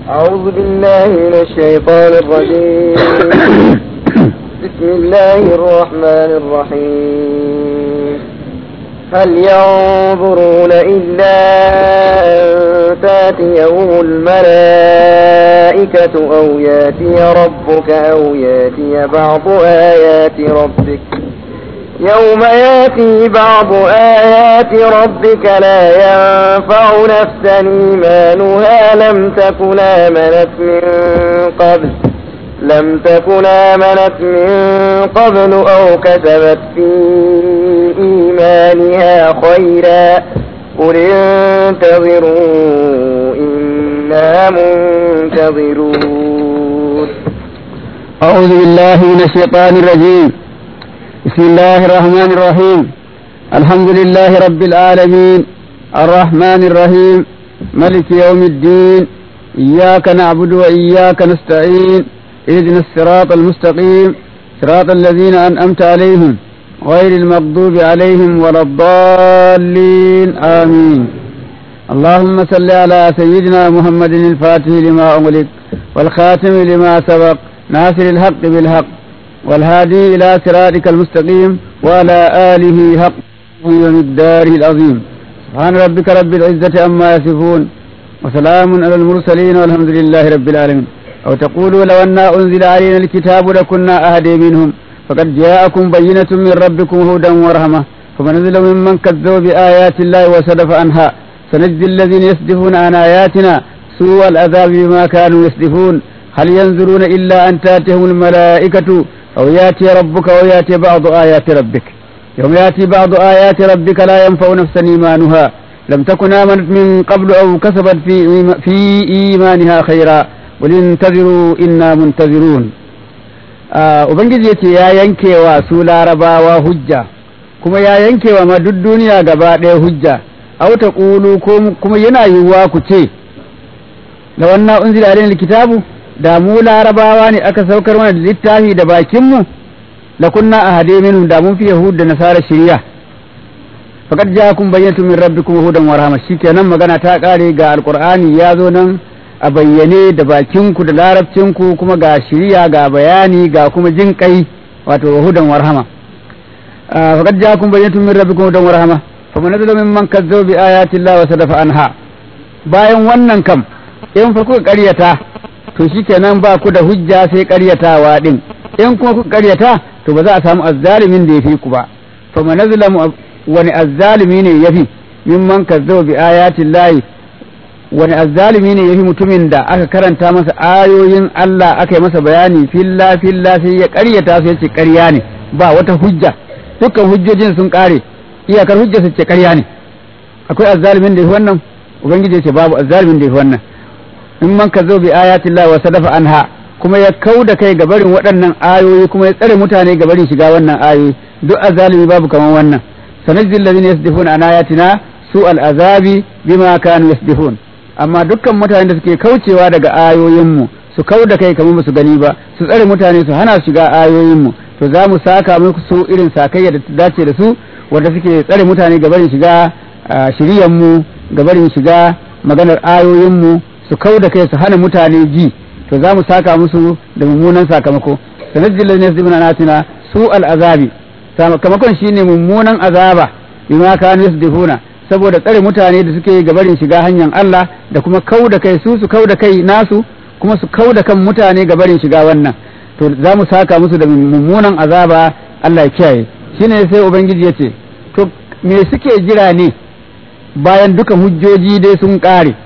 أعوذ بالله من الشيطان الرجيم. بسم الله الرحمن الرحيم. هل ينظرون إلا أن تأتيهم الملائكة أو يأتي ربك أو يأتي بعض آيات ربك يوم يأتي بعض آيات ربك لا ينفع نفسا إيمانها لم تكن آمنت من قبل أو كسبت في إيمانها خيرا قل انتظروا إنا منتظرون. أعوذ بالله من الشيطان الرجيم. بسم الله الرحمن الرحيم. الحمد لله رب العالمين الرحمن الرحيم ملك يوم الدين إياك نعبد وإياك نستعين اهدنا الصراط المستقيم صراط الذين أنعمت عليهم غير المغضوب عليهم ولا الضالين آمين. اللهم صل على سيدنا محمد الفاتح لما أغلق والخاتم لما سبق ناصر الحق بالحق والهادي إلى صراطك المستقيم وعلى آله حق ومقداره العظيم. سبحان ربك رب العزة عما يصفون وسلام على المرسلين والحمد لله رب العالمين. أو تقولوا لو أن أنزل علينا الكتاب لكنا أهدي منهم فقد جاءكم بينة من ربكم هدى ورحمة فمن نزل ممن كذب بآيات الله وصدف عنها سنجزي الذين يصدفون عن آياتنا سوء العذاب بما كانوا يصدفون. هل ينظرون إلا أن تأتيهم الملائكة أو يأتي ربك أو يأتي بعض آيات ربك يوم يأتي بعض آيات ربك لا ينفع نفسا إيمانها لم تكن آمنت من قبل أو كسبت في إيمانها خيرا قل انتظروا إنا منتظرون. Ubangiji yace ya yanke wa su larabawa hujja kuma ya yanke wa ma duk duniya gaba ɗaya hujja. Aw taqulu kuma yana yiwuwa ku ce la wannan unzila alayna kitabu da mu larabawa ne aka saukar mana da littafi da bakinmu la kunna ahade minhum da mun fi yahud da nasara shari'a faqad ja'akum bayyinatun min rabbikum hudan wa rahmah. Shikenan magana ta kare ga alqur'ani ya zo nan a bayyane da bakinku da larabcinku kuma ga shari'a ga bayani ga kuma jin kai wato hudan wa rahmah. Faqad ja'akum bayyinatun min rabbikum hudan wa rahmah faman nazala mimman kazzaba bi ayati llahi wa sadafa anha. Bayan wannan kam in fa kuka ƙaryata to shikenan ba ku da hujja sai ƙaryatawa din, in kuma ku ƙaryata to ba za a samu azzalimin da yafi ku ba. fa manazlamu wani azzalimi ne yafi mimman kazzaba bi ayatin lahi, wani azzalimi ne yafi mutumin da aka karanta masa ayoyin Allah aka yi masa bayani filla sai ya ƙaryata su yace ƙarya ne ba wata hujja, dukkan hujjojin sun ƙare iyakar hujja su ce ƙarya ne. Akwai azzalimin da yafi wannan? Ubangiji yace babu azzalimin da yafi wannan. in man ka zo bi ayatin Allah wa sadafa anha kuma ya kauda kai ga barin waɗannan ayoyi kuma ya tsare mutane ga barin shiga wannan ayoyi, duk azalimi babu kaman wannan. sanajjil ladina yasdifuna an ayatina su al azabi bima kanu yasdifun. Amma dukkan mutanen da suke kaucewa daga ayoyin mu su kauda kai kamar su gani ba su tsare mutane su hana su shiga ayoyin mu to za mu saka muku su irin sakayya da dace da su wanda suke tsare mutane ga barin shiga shiriyan mu ga barin shiga maganar ayoyin mu su kau da kai su hana mutane ji to za mu saka musu da mummunan sakamako. sanajjil ladina yasdifuna ayatina su al'azabi, sakamakon shine mummunan azaba bima kanu yasdifuna saboda tsare mutane da suke gabarin shiga hanyar Allah da kuma kau da kai su kau da kai nasu kuma su kau da kan mutane gabarin shiga wannan to za mu saka musu da mummunan azaba. Allah ya kiyaye. Shine sai ubangiji yace to me suke jira ne bayan dukan hujjoji dai sun kare,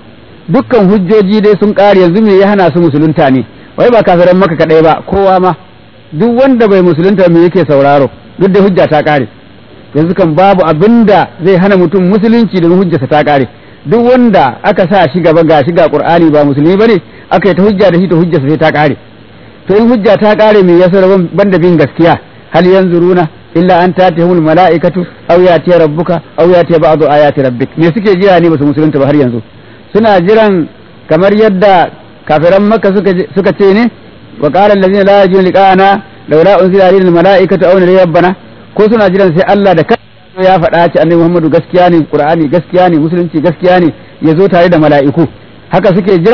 dukkan hujjoji dai sun ƙare yanzu me ya hana su musulunta ne? Wai ba kafiran maka kadai ba, kowa ma duk wanda bai musulunta me yake sauraro, duk da hujja ta ƙare. Yanzu kan babu abinda zai hana mutum musulunci da hujjarsa ta ƙare. Duk wanda aka sa shi gaba ga shi ga Qur'ani ba musulmi bane aka yi ta hujja da shi ta hujjarsa sai ta ƙare. To in hujja ta ƙare me yasa banda bin gaskiya? hal yanzuruna illa an tatihumul mala'ikatu aw yati rabbuka aw yati ba'du ayati rabbik. Me suke jira ne ba su musulunta ba har yanzu? Suna jiran kamar yadda kafiran Makka suka ce ne wa qala allazina la yarjuna liqa'ana laula unzila alaina almala'ikatu aw nuriya rabbana, ko suna jiran sai Allah da kansa ya faɗa ce annabi Muhammadu gaskiya ne, Qur'ani gaskiya ne, musulunci gaskiya ne, ya zo tare da mala'iku. Haka suke jira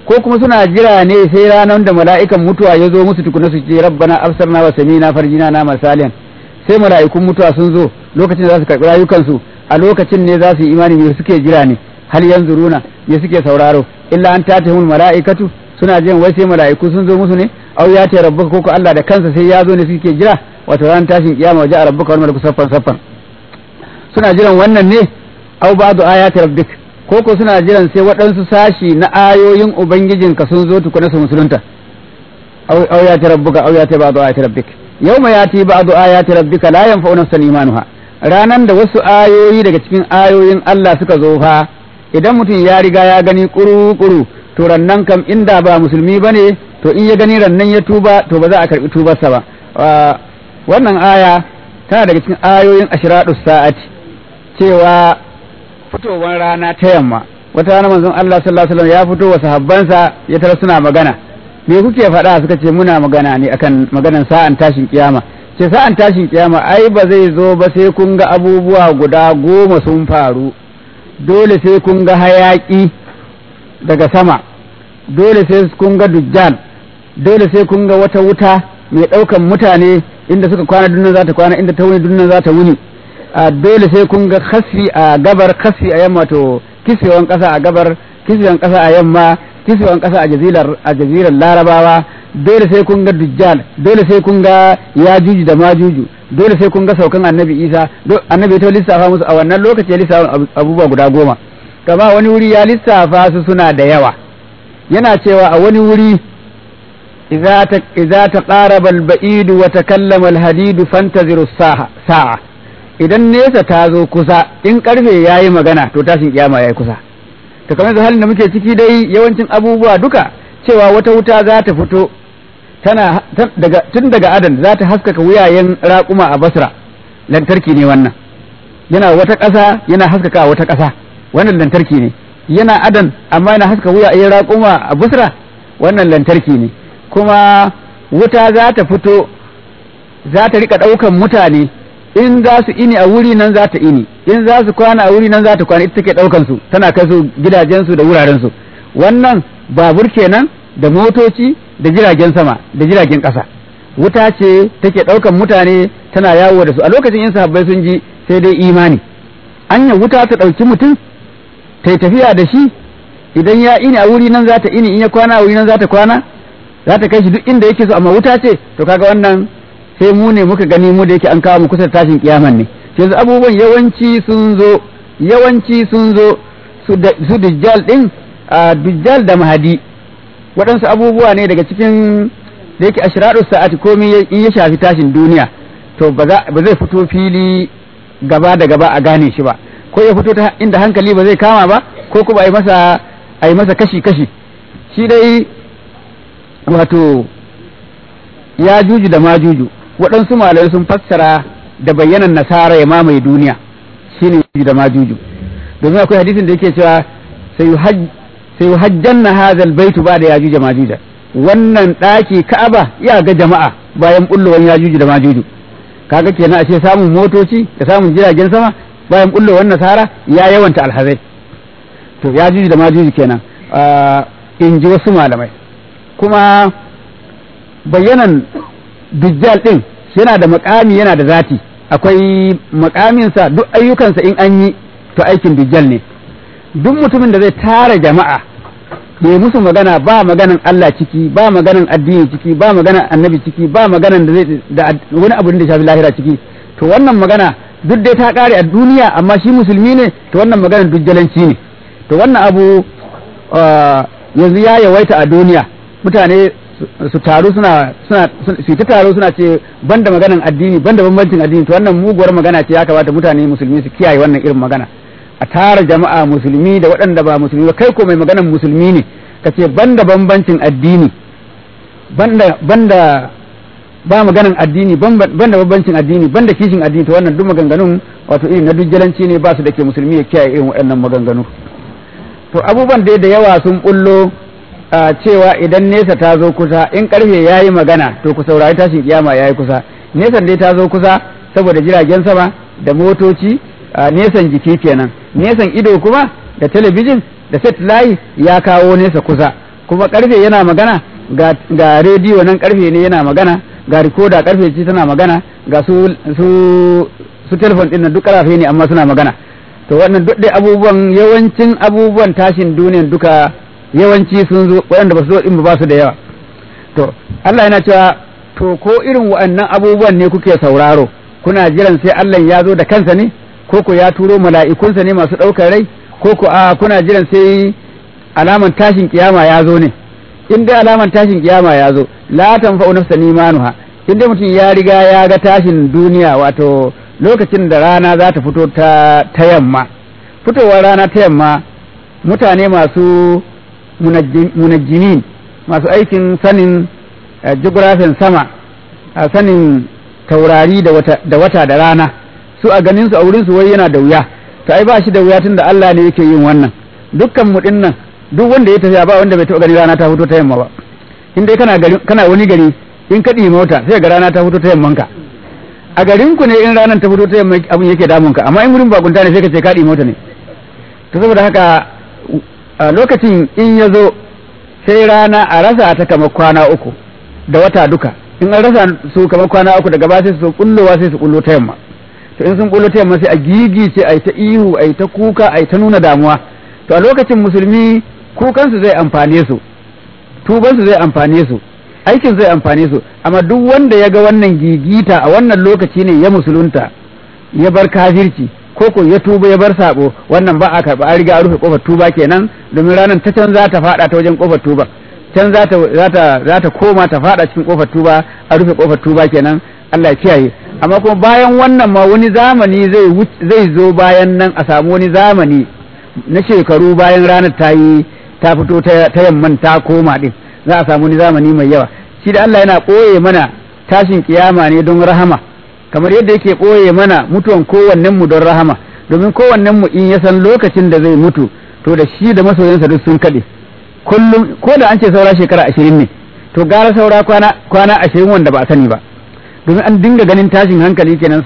ko kuma suna jira ne sai ranar da mala'ikan mutuwa ya zo musu tukuna su ce rabbana absarna wa samina farjina na masaliyan, sai mala'ikun mutuwa sun zo lokacin da za su karɓi rayukansu, a lokacin ne za su yi imani me suke jira ne, hal yanzuruna me suke sauraro illa an tatihul mala'ikatu, suna jin wai sai mala'iku sun zo musu ne, au ya ta rabbuka ko Allah da kansa sai ya zo ne suke jira, wato ran tashin kiyama waje a rabbuka wal malaku saffan saffan, suna jiran wannan ne, au ba'du ayati rabbik, ko suna jiran sai waɗansu sashi na ayoyin ubangijinka sun zo tukuna su musulunta, au ya ta rabbuka au ya ta ba'du ayati rabbik, yawma yati ba'du ayati rabbika la yanfa'u nafsan imanuha, ranan da wasu ayoyi daga cikin ayoyin Allah suka zo fa, idan mutum ya riga ya gani kuru-kuru to rannan kam inda ba musulmi bane to in ya gani rannan ya tuba to ba za a karbi tubarsa ba. Wannan aya tana daga cikin ayoyin ashradus sa'ati, cewa fitowar rana ta yamma. Wata rana manzon Allah sallallahu alaihi wasallam ya fito wa sahabbansa ya tara suna magana, me kuke faɗa? Suka ce muna magana ne akan maganan sa'an tashin kiyama. Ce sa'an tashin kiyama ai ba zai zo ba sai kun ga abubuwa guda 10 sun faru, dole sai kun ga hayaki daga sama, dole sai kun ga dujjal, dole sai kun ga wata wuta mai ɗaukan mutane, inda suka kwana dunnan za ta kwana, inda ta wuni dunnan za ta wuni, dole sai kun ga khasfi a gabar, khasfi a yamma, to kiswewan ƙasa a gabar, kiswewan ƙasa a yamma, kiswewan ƙasa a jazirar larabawa, dole sai kun ga dujjal, dole sai kun ga yajuju da majuju, dole sai kun ga saukan annabi Isa. Annabi ta lissafa musu a wannan lokaci, ya lissafa abubuwa guda 10, kama wani wuri ya lissafa su suna da yawa. Yana cewa a wani wuri idza taqaraba al-ba'id wa takallama al-hadid fantaziru sa'a, idan nesa ta zo kusa, in karfe yayi magana to tashin kiyama yayi kusa. To kamar halin da muke ciki dai, yawancin abubuwa duka cewa wata wuta za ta fito tun daga Adan za ta haskaka wuyayen raƙuma a Basra, lantarki ne wannan. Yana wata ƙasa yana haskaka wata ƙasa, wannan lantarki ne. Yana Adan amma yana haska wuyayen raƙuma a Basra, wannan lantarki ne. Kuma wuta za ta fito za ta rika ɗaukan mutane, in za su ini a wuri nan za ta ini, in za su kwana a wuri nan za ta kwana, ita take ɗaukan su tana kai su gidajensu da wurarensu. Wannan babur kenan da motoci da jiragen sama da jiragen ƙasa, wuta ce take ɗaukan mutane tana yawo da su. A lokacin yin sahabbai sun ji sai dai imani, anya wuta ta ɗauki mutum ta yi tafiya da shi, idan ya ini a wuri nan za ta ini, in ya kwana a wuri nan za ta kwana, za ta kai shi duk inda yake so, amma wuta ce. To kaga wannan sai mu ne muka gani, mu da yake an kawo mu kusa da tashin kiyaman ne. Yanzu abubuwan yawanci sun zo su dujjal din, dujjal da mahadi, waɗansu abubuwa ne daga cikin da yake ashradus sa'ati, komai in ya shafi tashin duniya to ba zai fito fili gaba da gaba a gane shi ba, ko ya fito ta inda hankali ba zai kama ba, ko kuma a yi masa kashi shi dai. Wato ya juju da majuju, waɗansu malamai sun fassara da bayyanan nasara ya mamaye duniya, shine juju da majuju, domin akwai hadisin da yake cewa sai hajjanna hadal baitu ba da yajuju da majuja, wannan ɗaki Ka'aba ya ga jama'a bayan bullowar yajuju da majuju. Kaga kenan ashe samun motoci da samun jiragen sama bayan bullowar nasara ya yawanta alhazai. To yajuju da majuju kenan in ji wasu malamai. Kuma bayyanan dujjal din yana da makami, yana da zati, akwai makaminsa, duk ayyukansa in an yi to aikin dujjal ne. Duk mutumin da zai tara jama'a ya musu magana, ba maganan Allah ciki, ba maganan addini ciki, ba maganan annabi ciki, ba maganan da wani abu da shafi lahira ciki, to wannan magana duk dai ta kare a duniya, amma shi musulmi ne, to wannan maganan dujjalanci ne. To wannan abu yanzu ya yawaita a duniya, mutane su taru su ta taro suna ce banda maganan addini, banda bambancin addini, to wannan muguwar magana ce. Ya kamata mutane musulmi su kiyaye wannan irin magana, a tara jama'a musulmi da waɗanda ba musulmi ba. Kai ko mai maganan musulmi ne ka ce banda bambancin addini, banda ba maganan addini, banda bambancin addini, banda kishin addini, to wannan duk maganganun wato irin na dujjalanci ne, ba su da ke musulmi ya kiyaye irin waɗannan maganganu. To abubuwan dai da yawa sun bullo cewa idan nesa ta zo kusa, in karfe ya yi magana to ku saurari tashin kiyama ya yi kusa. Nesan dai ta zo kusa saboda jiragen sama da motoci, nesan jiki kenan. Nesan ido kuma da talabijin da satellite ya kawo nesa kusa. kuma karfe yana magana ga rediyo nan karfe ne yana magana, ga rikoda karfe ce tana magana, ga su telefon din nan duk karfe ne amma suna magana. To wannan duk dai abubuwan, yawancin abubuwan tashin duniyan duka yawanci sun zo, waɗanda ba su zo din ba su da yawa. To Allah yana cewa to ko irin waɗannan abubuwan ne kuke sauraro, kuna jiran sai Allah ya zo da kansa ne, ko ko ya turo mala'ikunsa ne masu ɗaukar rai, ko ko kuna jiran sai alaman tashin kiyama ya zo ne. In dai alaman tashin kiyama ya zo, la tanfa'u nafsan imanuha, in dai mutum ya riga ya ga tashin duniya, wato lokacin da rana za ta fito ta yamma, fitowar rana ta yamma, mutane masu munajjimin, masu aikin sanin geographin sama, a sanin taurari da wata da rana, su a ganin su a wurin su wai yana da wuya. To ai ba shi da wuya tunda Allah ne yake yin wannan. Dukkan mu dinnan, duk wanda ya tafiya ba wanda bai taɓa gani rana ta fito ta yamma ba. In dai kana wani gari, in ka ɗi mota sai ga rana ta fito ta yammanka. A garin ku ne in ranar ta fito ta yamma abin yake damun ka, amma in wurin bakunta ne sai ka ce ka ɗi mota ne. To saboda haka lokacin in ya zo sai rana a rasa ta kamar kwana uku da wata duka. In an rasa su kamar kwana uku daga ba sai su kullowa sai su kullo ta yamma. To in sun kullo ta yamma sai a gigice ai ta ihu ai ta kuka ai ta nuna damuwa. To a lokacin musulmi kukansu zai amfane su, tubansu zai amfane su, aikin zai amfane su, amma duk wanda ya ga wannan gigita a wannan lokaci ne ya musulunta, ya bar kafirci, ko ko ya tuba ya bar sabo, wannan ba a karba, an riga a rufe kofar tuba kenan, domin ranar ta can za ta fada ta wajen kofar tuba, can za ta koma ta fada cikin kofar tuba, a rufe kofar tuba kenan, Allah ya kiyaye. Amma kuma bayan wannan ma wani zamani zai zo bayan nan, a samu wani zamani na shekaru bayan ranar ta fito ta yamman ta koma din, za a samu wani zamani mai yawa. Shi da Allah yana ɓoye mana tashin kiyama ne don rahama, kamar yadda yake ɓoye mana mutuwan kowannen mu don rahama, domin kowannen mu in ya san lokacin da zai mutu, to da shi da masoyansa duk sun kaɗe. Kullum ko da an ce saura shekara 20 ne, to gara saura kwana 20 wanda ba a sani ba, domin an dinga ganin tashin hankali kenan.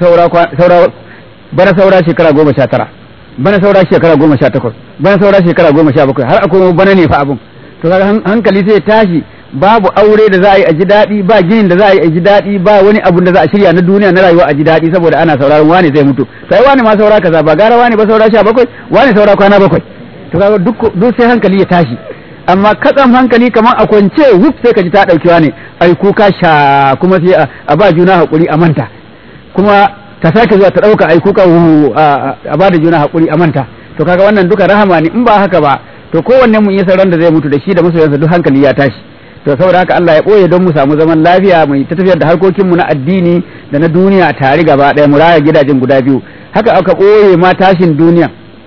Bana saura shekara 19, bana saura shekara 18, bana saura shekara 17, har akwai bana ne fa abun. To kaga hankali sai tashi, babu aure da za a yi a ji daɗi, ba ginin da za a yi a ji daɗi, ba wani abun da za a shirya na duniya na rayuwa a ji daɗi, saboda ana sauraron wani zai mutu, sai wani ma saura kaza, ba gara wani ba saura 17, wani saura kwana 7. To kaga duk sai hankali ya tashi. Amma katsam hankali kamar a kwance wuf sai ka ji ta ɗaukewa ne, ai kuka sha, kuma sai a ba juna haƙuri a manta, kuma ta sake zuwa ta ɗauka ai kuka a ba da juna haƙuri a manta. To kaga wannan duka rahama ne. In ba haka ba, to kowanne mu yi sauran da zai mutu da shi da masoyansa duk hankali ya tashi. To saboda haka Allah ya ɓoye don mu samu zaman lafiya, mu ta tafiyar da harkokinmu na addini da na duniya tare gaba ɗaya, mu raya gidajen guda biyu. Haka aka ɓoye ma tashin duniya,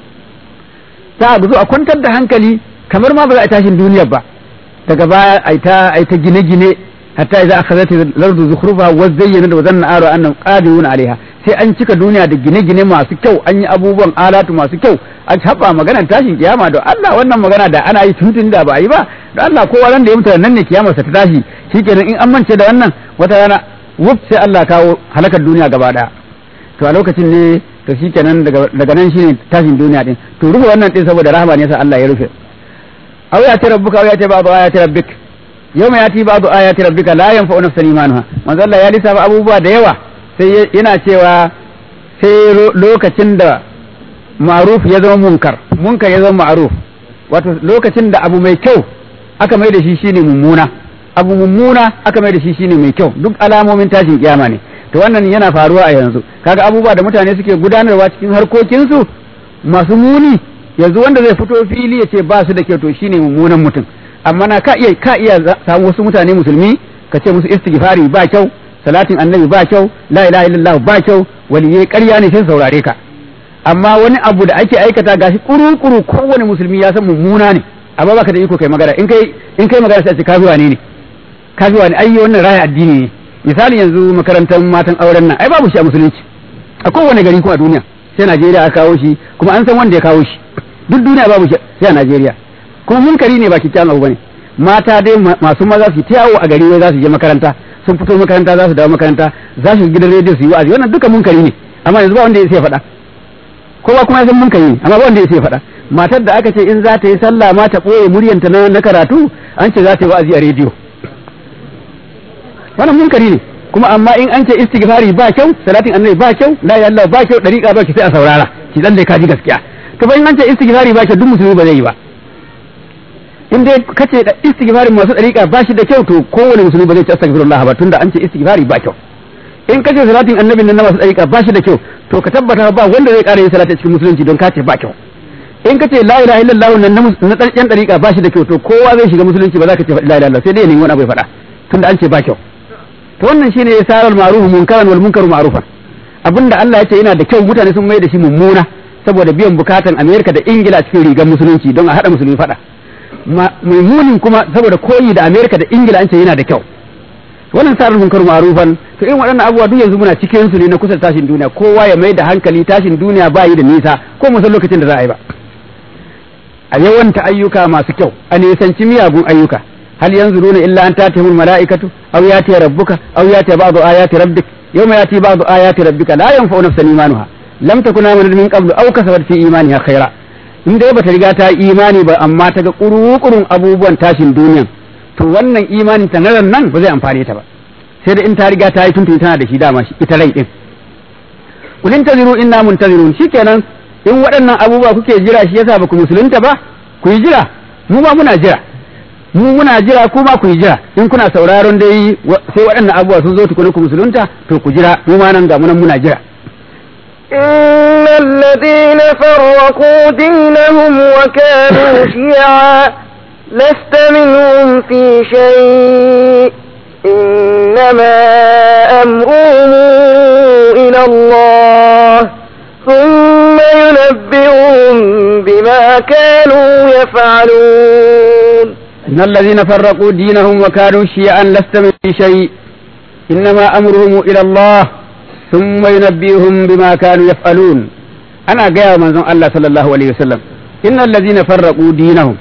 ta abu zo a kwantar da hankali kamar ma ba za a tashin duniyar ba. Daga baya ai ta gine-gine, hatta idza akhadhat al-ardu zukhrufa wa zayyana wa zanna aru annahum qadirun alaiha, sai an cika duniya da gine-gine masu kyau, an yi abubuwan alatu masu kyau, an haɓa maganar tashin kiyama. Don Allah wannan magana da ana yi tuntuni da ba a yi ba, don Allah kowa ran da ya mutu nan ne kiyamarsa ta tashi. Shikenan in an mance da wannan, wata rana wuf sai Allah kawo halakar duniya gaba daya. To a lokacin ne, to shikenan daga nan shine tashin duniya din. To rufe wannan din saboda rahama ne sa Allah ya rufe. aw yati rabbuka aw yati ba'du ayati rabbik, yawma yati ba'du ayati rabbika la yanfa'u nafsan imanuha. manzo Allah ya lissafa abubuwa da yawa, sai yana cewa sai lokacin da ma'ruf ya zama munkar ya zama ma'ruf, wato lokacin da abu mai kyau aka mai da shi shine mummuna, abu mummuna aka mai da shi shine mai kyau, duk alamomin tashin kiyama ne. To wannan yana faruwa a yanzu, kaga abubuwa da mutane suke gudanarwa cikin harkokinsu masu muni, yanzu wanda zai fito fili ya ce ba su da kyau to shine mummunan mutum. Amma na ka iya samu wasu mutane musulmi ka ce musu istighfari ba kyau, salatin annabi ba kyau, la ilaha illallah ba kyau, waliyai ƙarya ne sai saurare ka. Amma wani abu da ake aikata gashi kuru-kuru kowane musulmi ya san mummuna ne, amma baka da iko kai magana, in kai magana sai a ce kafiwa ne ai wannan raya addini ne. Misali yanzu makarantar matan auren nan ai babu shi a musulunci a kowane gari kuma a duniya, sai Najeriya aka kawo shi, kuma an san wanda ya kawo shi. Duk duniya babu shi sai a Najeriya, kuma munkari ne ba kikkiawan abu bane. Mata dai masu maza su ta yawo a gari wai za su je makaranta, sun fito makaranta za su dawo makaranta, za su gidan rediyo su yi wa'azi, wannan duka munkari ne. Amma yanzu ba wanda ya sai faɗa, kowa kuma ya san munkari ne, amma ba wanda ya sai faɗa. Matar da aka ce in za ta yi sallah ma ta ɓoye muryanta na karatu, an ce za ta yi wa'azi a rediyo wannan munkari ne kuma amma in an ce istighfari ba kyau salatin annabi ba kyau la ilaha illallah ba kyau dariqa ba ki sai a saurara ki dan dai ka ji gaskiya to ba in an ce istighfari ba kyau duk musulmi ba zai yi ba in dai kace da istighfarin masu dariqa ba shi da kyau to kowane musulmi ba zai ci astaghfirullah ba tunda an ce istighfari ba kyau in kace salatin annabi nan na masu dariqa ba shi da kyau to ka tabbata ba wanda zai ƙara yin salati cikin musulunci don kace ba kyau in kace la ilaha illallah nan na tsarkin dariqa ba shi da kyau to kowa zai shiga musulunci ba za ka ce la ilaha illallah sai dai ne wani abu ya faɗa tunda an ce ba kyau to wannan shine yasaral ma'ruf munkaran wal munkaru ma'rufan abinda Allah ya ce yana da kyau mutane sun mai da shi mummuna saboda biyan bukatan Amerika da Ingila cikin rigar musulunci don a hada musulmi fada munin kuma saboda koyi da Amerika da Ingila an ce yana da kyau wannan sarar munkaru ma'rufan to irin waɗannan abubuwa duk yanzu muna cikin su ne na kusa tashin duniya kowa ya mai da hankali tashin duniya ba yi da nisa ko mu san lokacin da za a yi ba a yawanta ayyuka masu kyau a nisanci miyagun ayyuka hal yanzuruna illa an tatihumul mala'ikatu aw yati rabbuka aw yati ba'du ayati rabbik yawma yati ba'du ayati rabbika la yanfa'u nafsan imanuha lam takun amanat min qablu aw kasabat fi imaniha khaira in dai bata riga ta imani ba amma ta ga kurukurun abubuwan tashin duniyan to wannan imanin ta nan ba zai amfane ta ba sai da in ta riga ta yi tuntuni tana da shi dama shi ita rai din kulin taziru inna muntazirun shikenan in waɗannan abubuwa kuke jira shi yasa ba ku musulunta ba ku yi jira mu ba muna jira mu muna jira ku ba ku yi jira in kuna sauraron dai sai waɗannan abubuwa sun zo tukuna ku musulunta to ku jira mu ma nan ga munan muna jira إن الذين فرقوا دينهم وكانوا شيعا لست منهم في شيء إنما أمرهم إلى الله ثم ينبئهم بما كانوا يفعلون إن الذين فرقوا دينهم وكانوا شيعا لست من شيء إنما أمرهم إلى الله ثم ينبئهم بما كانوا يفعلون أنا جاء من الله صلى الله عليه وسلم إن الذين فرقوا دينهم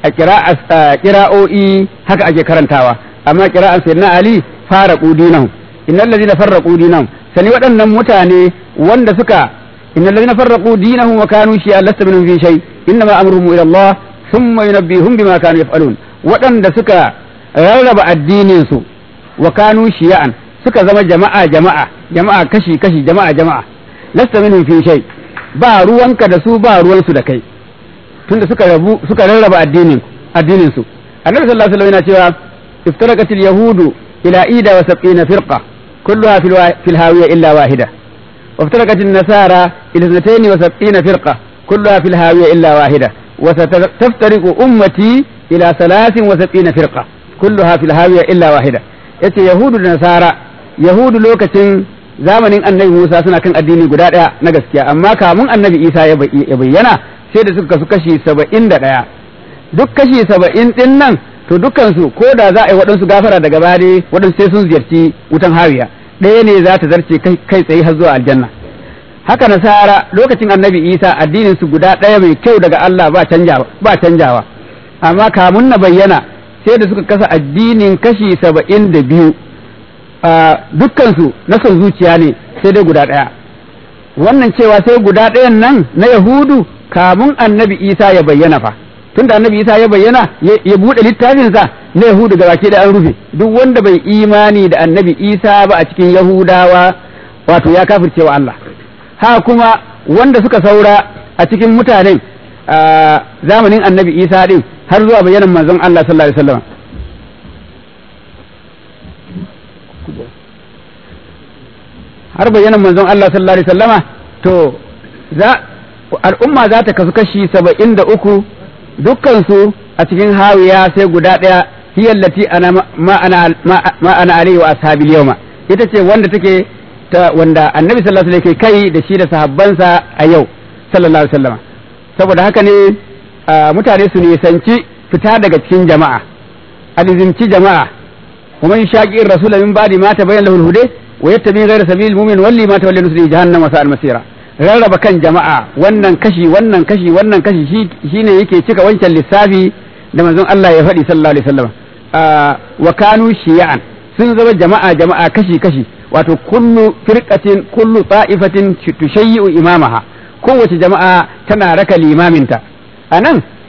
قراءة هكا أجي كرنتاوا أما قراءة سيدنا علي فرقوا دينهم إن الذين فرقوا دينهم سني ودن متاني وند سكا إن الذين فرقوا دينهم وكانوا شيعا لست منهم في شيء إنما أمرهم إلى الله ثم ينبئهم بما كانوا يفعلون ودن سكا رغب الدين سو وكانوا شيعا suka zama jama'a kashi jama'a lasta minhum fi shay ba ruwanka da su ba ruwan su da kai tunda suka rarraba addinin su annabi sallallahu alaihi wasallam yana cewa iftaraqatil yahudu ila ida wa 70 firqa kulluha fil hawiya illa wahida wa iftaraqatin nasara ila 72 firqa kulluha fil hawiya illa wahida wa sataftariqu ummati ila 73 firqa kulluha fil hawiya illa wahida yace yahudu da nasara yahudu lokacin zamanin annabi Musa suna kan addini guda ɗaya na gaskiya amma kamun annabi Isa ya bayyana sai da suka kasu kashi 71 duk kashi 70 din nan to dukkansu ko da za a yi waɗansu gafara daga baya waɗansu sai sun ziyarci wutan hawiya ɗaya ne za ta zarce kai tsaye har zuwa aljanna haka nasara lokacin annabi Isa addinin su guda ɗaya mai kyau daga Allah ba canjawa amma kamun na bayyana sai da suka kasa addinin kashi 72 dukkansu na son zuciya ne sai dai guda ɗaya wannan cewa sai guda ɗayan nan na yahudu kamun annabi Isa ya bayyana fa tunda annabi Isa ya bayyana ya buɗe littafinsa na yahudu ga baki da an rufe duk wanda bai imani da annabi Isa ba a cikin yahudawa wato ya kafirce wa Allah ha kuma wanda suka saura a cikin mutanen zamanin annabi Isa din har zuwa bayyanan manzon Allah sallallahu alaihi wasallam har bayyanan manzon Allah sallallahu alaihi wasallama to al'umma za ta kasu kashi 73 dukkan su a cikin hawiya sai guda daya hiyallati ana ma ana alaihi wa ashabil yawma ita ce wanda take wanda annabi sallallahu alaihi wasallam kai da shi da sahabbansa a yau sallallahu alaihi wasallama saboda haka ne mutane su nisanci fita daga cikin jama'a alizinci jama'a kuma in shaƙi rasul min ba'di ma tabayyana lahu al-huda wa yattabi ghayra sabilil mu'min walli ma tawalla nusri jahannam wa sa'al masira rarraba kan jama'a wannan kashi shine yake cika wancan lissafi da manzon Allah ya faɗi sallallahu alaihi wasallam wa kanu shi'an sun zama jama'a kashi wato kullu firqatin kullu ta'ifatin tushayyi'u imamaha kowace jama'a tana raka limaminta anan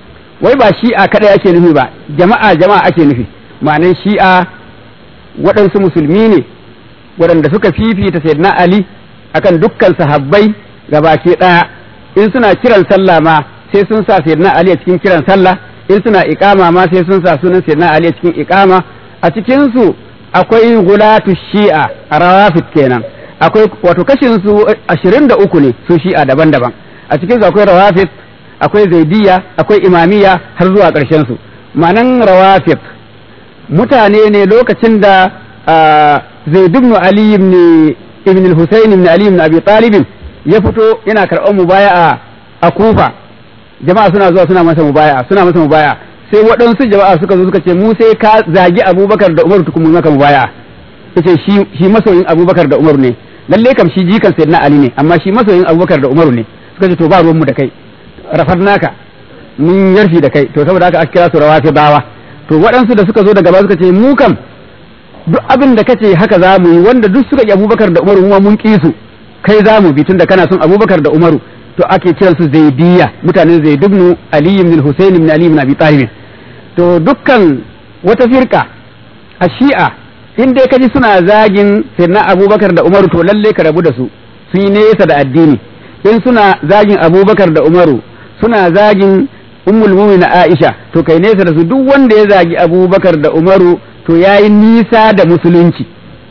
wai ba shi'a kadai ake nufi ba, jama'a ake nufi. Ma'anan shi'a waɗansu musulmi ne waɗanda suka fifita sayyidina Ali akan dukkan sahabbai gabaki ɗaya. In suna kiran sallah ma sai sun sa sayyidina Ali a cikin kiran sallah, in suna iqama ma sai sun sa sunan sayyidina Ali a cikin iqama. A cikin su akwai gulatu shi'a a rawafid kenan, akwai wato kashin su 23 ne su shi'a daban-daban. A cikin su akwai rawafid, akwai zaidiyya, akwai imamiyya har zuwa ƙarshen su. Ma'anan rawafid mutane ne lokacin da Zaid ibn Ali ibn al-Husayn ibn Ali ibn Abi Talib ya fito yana karɓar mubaya'a a Kufa. Jama'a suna zuwa suna masa mubaya'a sai waɗansu jama'a suka zo suka ce mu sai ka zagi Abubakar da Umar tukun maka mubaya'a. Yace shi masoyin Abubakar da Umar ne, lalle kam shi jikan Sayyidina Ali ne, amma shi masoyin Abubakar da Umar ne. Suka ce to ba ruwan mu da kai, rafarnaka mun yarfi da kai. To saboda haka aka kira su rawafidawa. To waɗansu da suka zo daga baya suka ce mu kam duk abin da kace haka za mu yi, wanda duk suka yi Abubakar da Umaru mu mun ƙi su, kai za mu bi tunda kana son Abubakar da Umaru. To ake kiran su Zaidiyya, mutanen Zaid ibn Ali ibn al-Husayn ibn Ali ibn Abi Talib. To dukkan wata firka a Shi'a in dai kaji suna zagin sayyidina Abubakar da Umaru to lalle ka rabu da su, su yi nesa da addini. In suna zagin Abubakar da Umaru, suna zagin Ummul Mu'minin Aisha, to kai nesa da su. Duk wanda ya zagi Abubakar da Umaru to yayi nisa da musulunci,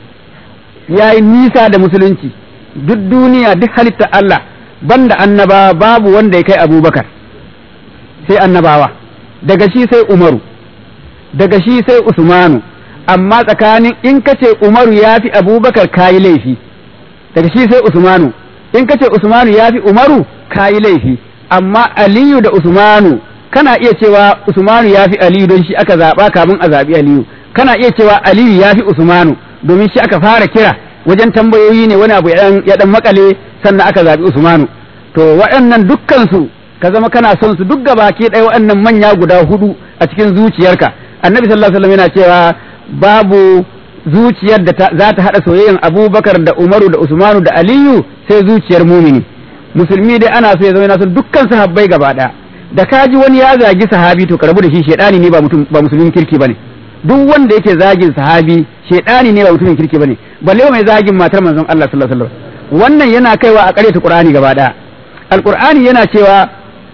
duk duniya duk halitta Allah banda annabawa babu wanda ya kai Abubakar, sai annabawa, daga shi sai Umaru, daga shi sai Usmanu. Amma tsakanin in kace Umaru ya fi Abubakar kayi laifi, daga shi sai Usmanu. In kace Usmanu ya fi Umaru kayi laifi. Amma Aliyu da Usmanu kana iya cewa Usmanu ya fi Aliyu don shi aka zaɓa kamun a zaɓi Aliyu, kana iya cewa Aliyu ya fi Usmanu domin shi aka fara kira wajen tambayoyi ne, wani abu ya dan makale sannan aka zaɓi Usmanu. To waɗannan dukkansu ka zama kana son su duk gabaki ɗaya, waɗannan manya guda hudu a cikin zuciyarka. Annabi sallallahu alaihi wasallam yana cewa babu zuciyar da za ta haɗa soyayyan Abubakar da Umaru da Usmanu da Aliyu sai zuciyar mumini. Musulmi dai ana so ya zama yana son dukkan sahabbai gaba ɗaya. Da kaji wani ya zagi sahabi to ka rabu da shi, shedani ne ba musulmin kirki bane. Duk wanda yake zagin sahabi shedani ne ba mutumin kirki bane, balle mai zagin matar manzon Allah sallallahu alaihi wasallam. Wannan yana kaiwa a ƙaryata Qur'ani gaba ɗaya. Al-Qur'ani yana cewa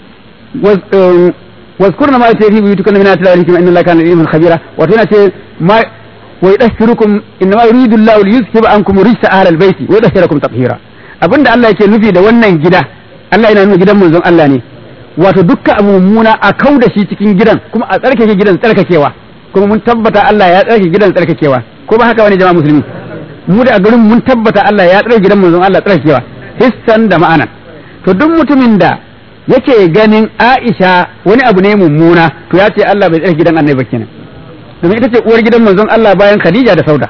wazkurna ma yatfi buyutukunna min ayati llahi inna allaha kana aliman khabira. Wato yana ce ma wa yadhkurukum inma yuridu Allahu liyuzhiba ankum rijsa ahlal baiti wa yudhhirakum tatheera. Abinda Allah yake nufi da wannan gida, Allah yana nuna gidan manzon Allah ne. Wato dukkan abu mummuna a kauda shi cikin gidan, kuma a tsarkake gidan tsarkakewa, kuma mun tabbata Allah ya tsarkake gidan tsarkakewa. Ko ba haka wani jama'a musulmi? Mu da a garin mun tabbata Allah ya tsarkake gidan manzon Allah tsarkakewa, hissan da ma'ana. To duk mutumin da yake ganin Aisha wani abu ne mummuna, to ya ce Allah bai tsarkake gidan Annabi kenan. Domin ita ce uwar gidan manzon Allah bayan Khadija da Sauda.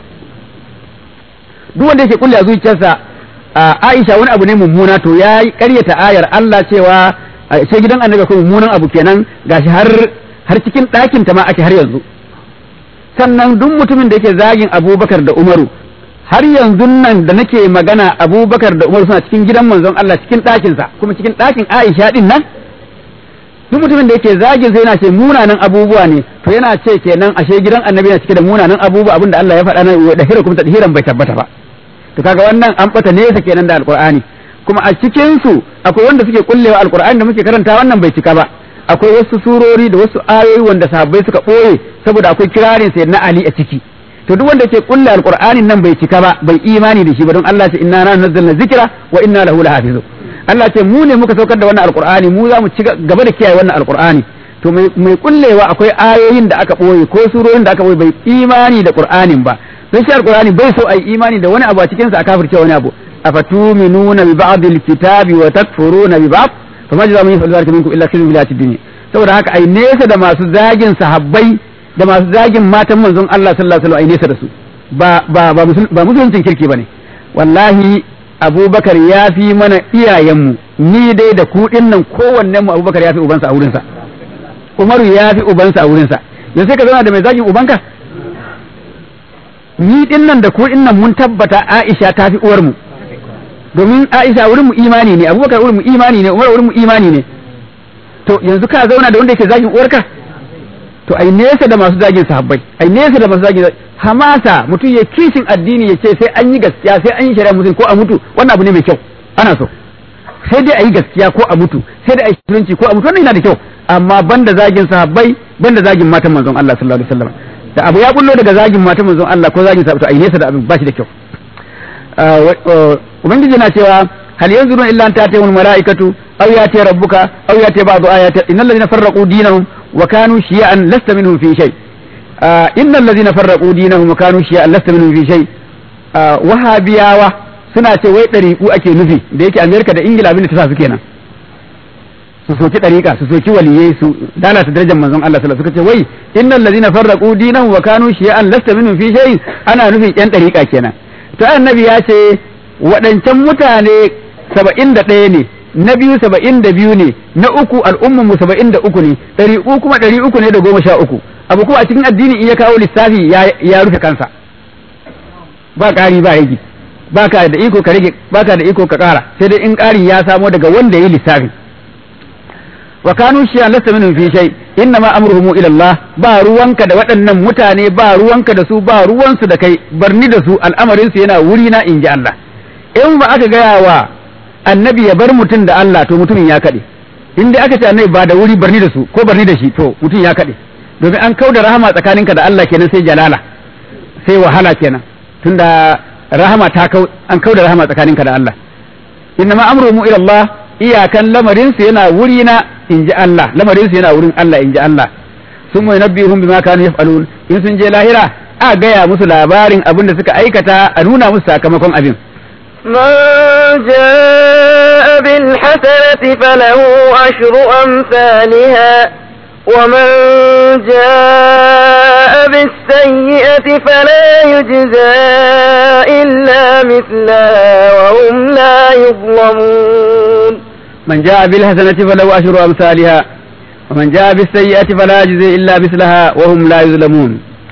Duk wanda yake kulle a zuciyarsa Aisha wani abu ne mummuna, to ya yi ƙaryata ayar Allah cewa sai gidan Annabi akwai mummunan abu kenan, gashi har cikin ɗakin ta ma ake har yanzu. Sannan duk mutumin da yake zagin Abubakar da Umaru, har yanzu nan da nake magana Abubakar da Umaru suna cikin gidan manzon Allah, cikin ɗakinsa, kuma cikin ɗakin Aisha din nan. Duk mutumin da yake zagin sai yana ce munanan abubuwa ne, to yana ce kenan ashe gidan Annabi yana cike da munanan abubuwa, abinda Allah ya faɗa na da hira kuma tadhiran bai tabbata ba. To kaga wannan an bata nesa kenan da Alqur'ani. Kuma a cikin su akwai wanda suke kullewa Alqur'ani da muke karanta wannan bai cika ba. Akwai wasu surori da wasu ayoyi wanda sahabbai suka ɓoye saboda akwai kirarin sayyidina Ali a ciki. To duk wanda ke kulle Alqur'anin nan bai cika ba, bai imani da shi ba, don Allah ce inna nazzalna dhikra wa inna lahu lahafizun. Allah ce mu ne muka saukar da wannan Alqur'ani, mu za mu ci gaba da kiyaye wannan Alqur'ani. To mai kullewa akwai ayoyin da aka ɓoye ko surorin da aka ɓoye bai imani da Qur'anin ba. Don shi Alqur'ani bai so ai imani da wani abu a cikin sa a kafirce wani abu. Afatuminuna bi ba'dil kitabi wa takfuruna bi ba'd fama jazaa'u man yaf'alu dhalika minkum illa khizyun fil hayatid dunya. Saboda haka ai nesa da masu zagin sahabbai da masu zagin matan manzon Allah sallallahu alaihi wasallam ai nesa da su. Ba musuluncin kirki bane. Wallahi Abubakar ya fi mana iyayenmu, ni dai da ku dinnan kowannen mu Abubakar ya fi ubansa a wurinsa. Umaru ya fi ubansa a wurinsa. Yanzu sai ka zauna da mai zagin ubanka? Ni dinnan da ku dinnan mun tabbata Aisha ta fi uwarmu. Domin Aisha wurin mu imani ne, Abubakar wurin mu imani ne, Umar wurin mu imani ne. to yanzu ka zauna da wanda yake zagin uwarka to ai nesa da masu zagin sahabbai ai nesa da masu zagin hamasa mutum ya kishin addini ya ce sai an yi gaskiya sai an yi shari'a musulunci ko a mutu wannan abu ne mai kyau ana so sai dai a yi gaskiya ko a mutu sai dai a yi musulunci ko a mutu wannan yana da kyau amma banda zagin sahabbai banda zagin matan manzon Allah sallallahu alaihi wasallam da abu ya bullo daga zagin matan manzon Allah ko zagin sahabbai to ai nesa da abin ba shi da kyau ubangiji na cewa hal yanzuruna illa an ta'tiyahum malaikatu aw yati rabbuka aw yati ba'du ayati innal ladhina farraqu dinahum wa kanu shi'an lasta minhum fi shay innal ladhina farraqu dinahum wa kanu shi'an lasta minhum fi shay wahabiyawa suna ce wai dariku ake nufi da yake America da Ingila abin da ta sa su kenan su soki dariqa su soki waliyai su lalata darajar manzon Allah sallallahu alaihi wasallam suka ce wai innal ladhina farraqu dinahum wa kanu shi'an lasta minhum fi shay ana nufin yan dariqa kenan to annabi ya ce waɗancan mutane 71 ne na biyu 72 ne na uku al'ummanmu 73 ne 300 kuma 300 ne da 13 abu kuma a cikin addini in ya kawo lissafi ya rufe kansa ba ƙari ba rage baka da iko ka rage baka da iko ka ƙara sai dai in ƙarin ya samo daga wanda yayi lissafi wa kanu shi'an lasta minhum fi shay inna ma amruhum ila Allah ba ruwanka da waɗannan mutane ba ruwanka da su ba ruwansu da kai barni da su al'amarin su yana wuri na inji Allah in ba aka gaya wa annabi ya bar mutum da Allah to mutumin ya kaɗe in dai aka ce annabi ba da wuri barni da su ko barni da shi to mutum ya kaɗe domin an kauda rahama tsakaninka da Allah kenan sai jalala sai wahala kenan tunda rahama ta an kauda rahama tsakaninka da Allah inna ma amruhum ila Allah iyakan lamarin su yana wuri na inji Allah lamarin su yana wurin Allah inji Allah sun mai nabbihum bima kanu yaf'alun in sun je lahira a gaya musu labarin abin da suka aikata a nuna musu sakamakon abin من جاء بالحسنة فله عشر أمثالها ومن جاء بالسيئة فلا يجزى إلا مثلها وهم لا يظلمون من جاء بالحسنة فله عشر أمثالها ومن جاء بالسيئة فلا يجزى إلا مثلها وهم لا يظلمون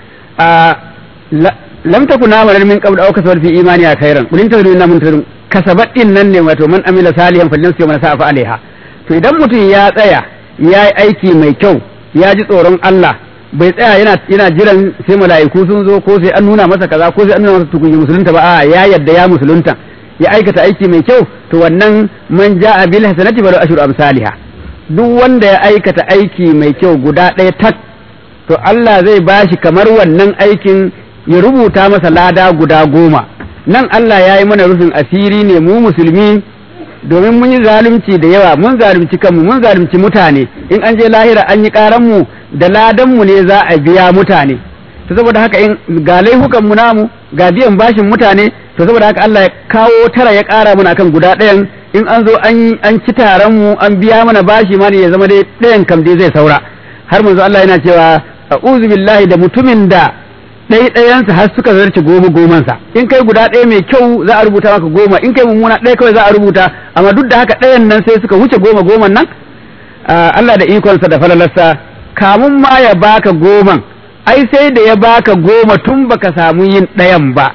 lam takun amalan min qabl aw kasabat fi imaniha khairan qul in tazlu inna muntarun kasabat nan ne wato man amila salihan falinafsi wa man sa'a fa alaiha to idan mutum ya tsaya ya yi aiki mai kyau ya ji tsoron Allah bai tsaya yana jiran sai mala'iku sun zo ko sai an nuna masa kaza ko sai an nuna masa tukunyi musulunta ba a ya yadda ya musulunta ya aikata aiki mai kyau to wannan man ja'a bil hasanati falahu ashru amsalha duk wanda ya aikata aiki mai kyau guda ɗaya tak to Allah zai bashi kamar wannan aikin ya rubuta masa lada guda 10 nan Allah ya yi mana rufin asiri ne mu musulmi domin mun yi zalunci da yawa mun zalunci kanmu mun zalunci mutane in an je lahira an yi karanmu da ladanmu ne za a biya mutane to saboda haka in ga laifukan mu namu ga biyan bashin mutane to saboda haka Allah ya kawo tara ya kara mana akan guda ɗayan in an zo an ci taron mu an biya mana bashi ma ne ya zama dai ɗayan kam dai zai saura har manzo Allah yana cewa a'udhu billahi da mutumin da ɗayansa har suka zarce 10 in kai guda ɗaya mai kyau za a rubuta maka 10 in kai mummuna ɗaya kawai za a rubuta amma duk da haka ɗayan nan sai suka wuce 10 nan Allah da ikonsa da falalarsa kamun ma ya baka 10 ai sai da ya baka 10 tun baka samu yin ɗayan ba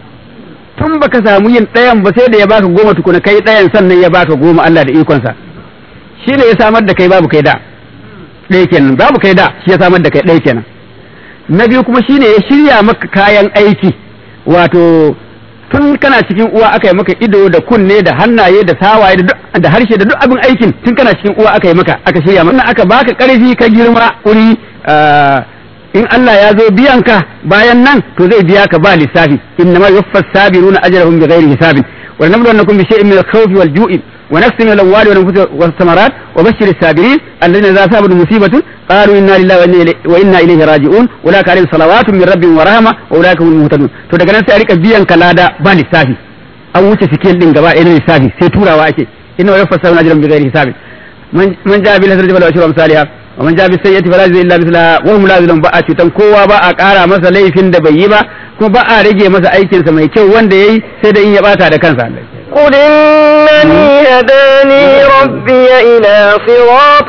sai da ya baka 10 tukuna kai ɗayan sannan ya baka 10 Allah da ikonsa shi ne ya samar da kai babu kai da ɗaya kenan babu kai da shi ya samar da kai ɗaya kenan na biyu kuma shine ya shirya maka kayan aiki wato tun kana cikin uwa aka yi maka ido da kunne da hannaye da sawaye da harshe da duk abin aikin tun kana cikin uwa aka yi maka aka shirya maka aka baka karfi ka girma uri in Allah ya zo biyan ka bayan nan to zai biya ka ba lissafi innama yuwaffas sabiruna ajrahum bighairi hisabin wa nabluwannakum bi shay'in min al-khawfi wal-ju'i ونقص من الأموال والثمرات وبشر الصابرين الذين إذا أصابتهم مصيبة قالوا إنا لله وإنا إليه راجعون أولئك عليهم صلوات من ربهم ورحمة وأولئك هم المهتدون to daga nan sai a rika biyan ka lada ba lissafi an wuce sikel din gaba ɗaya lissafi sai turawa ake inna wa yafassaruna ajran bighairi hisabin man jaa bil hasanati falahu ashru amsalha wa man jaa bis sayyi'ati fala yujza illa mithlaha wa hum la yuzlamun ba a cutan kowa ba a ƙara masa laifin da bai yi ba kuma ba a rage masa aikinsa mai kyau wanda yayi sai da in ya bata da kansa قل إنني هداني ربي إلى صراط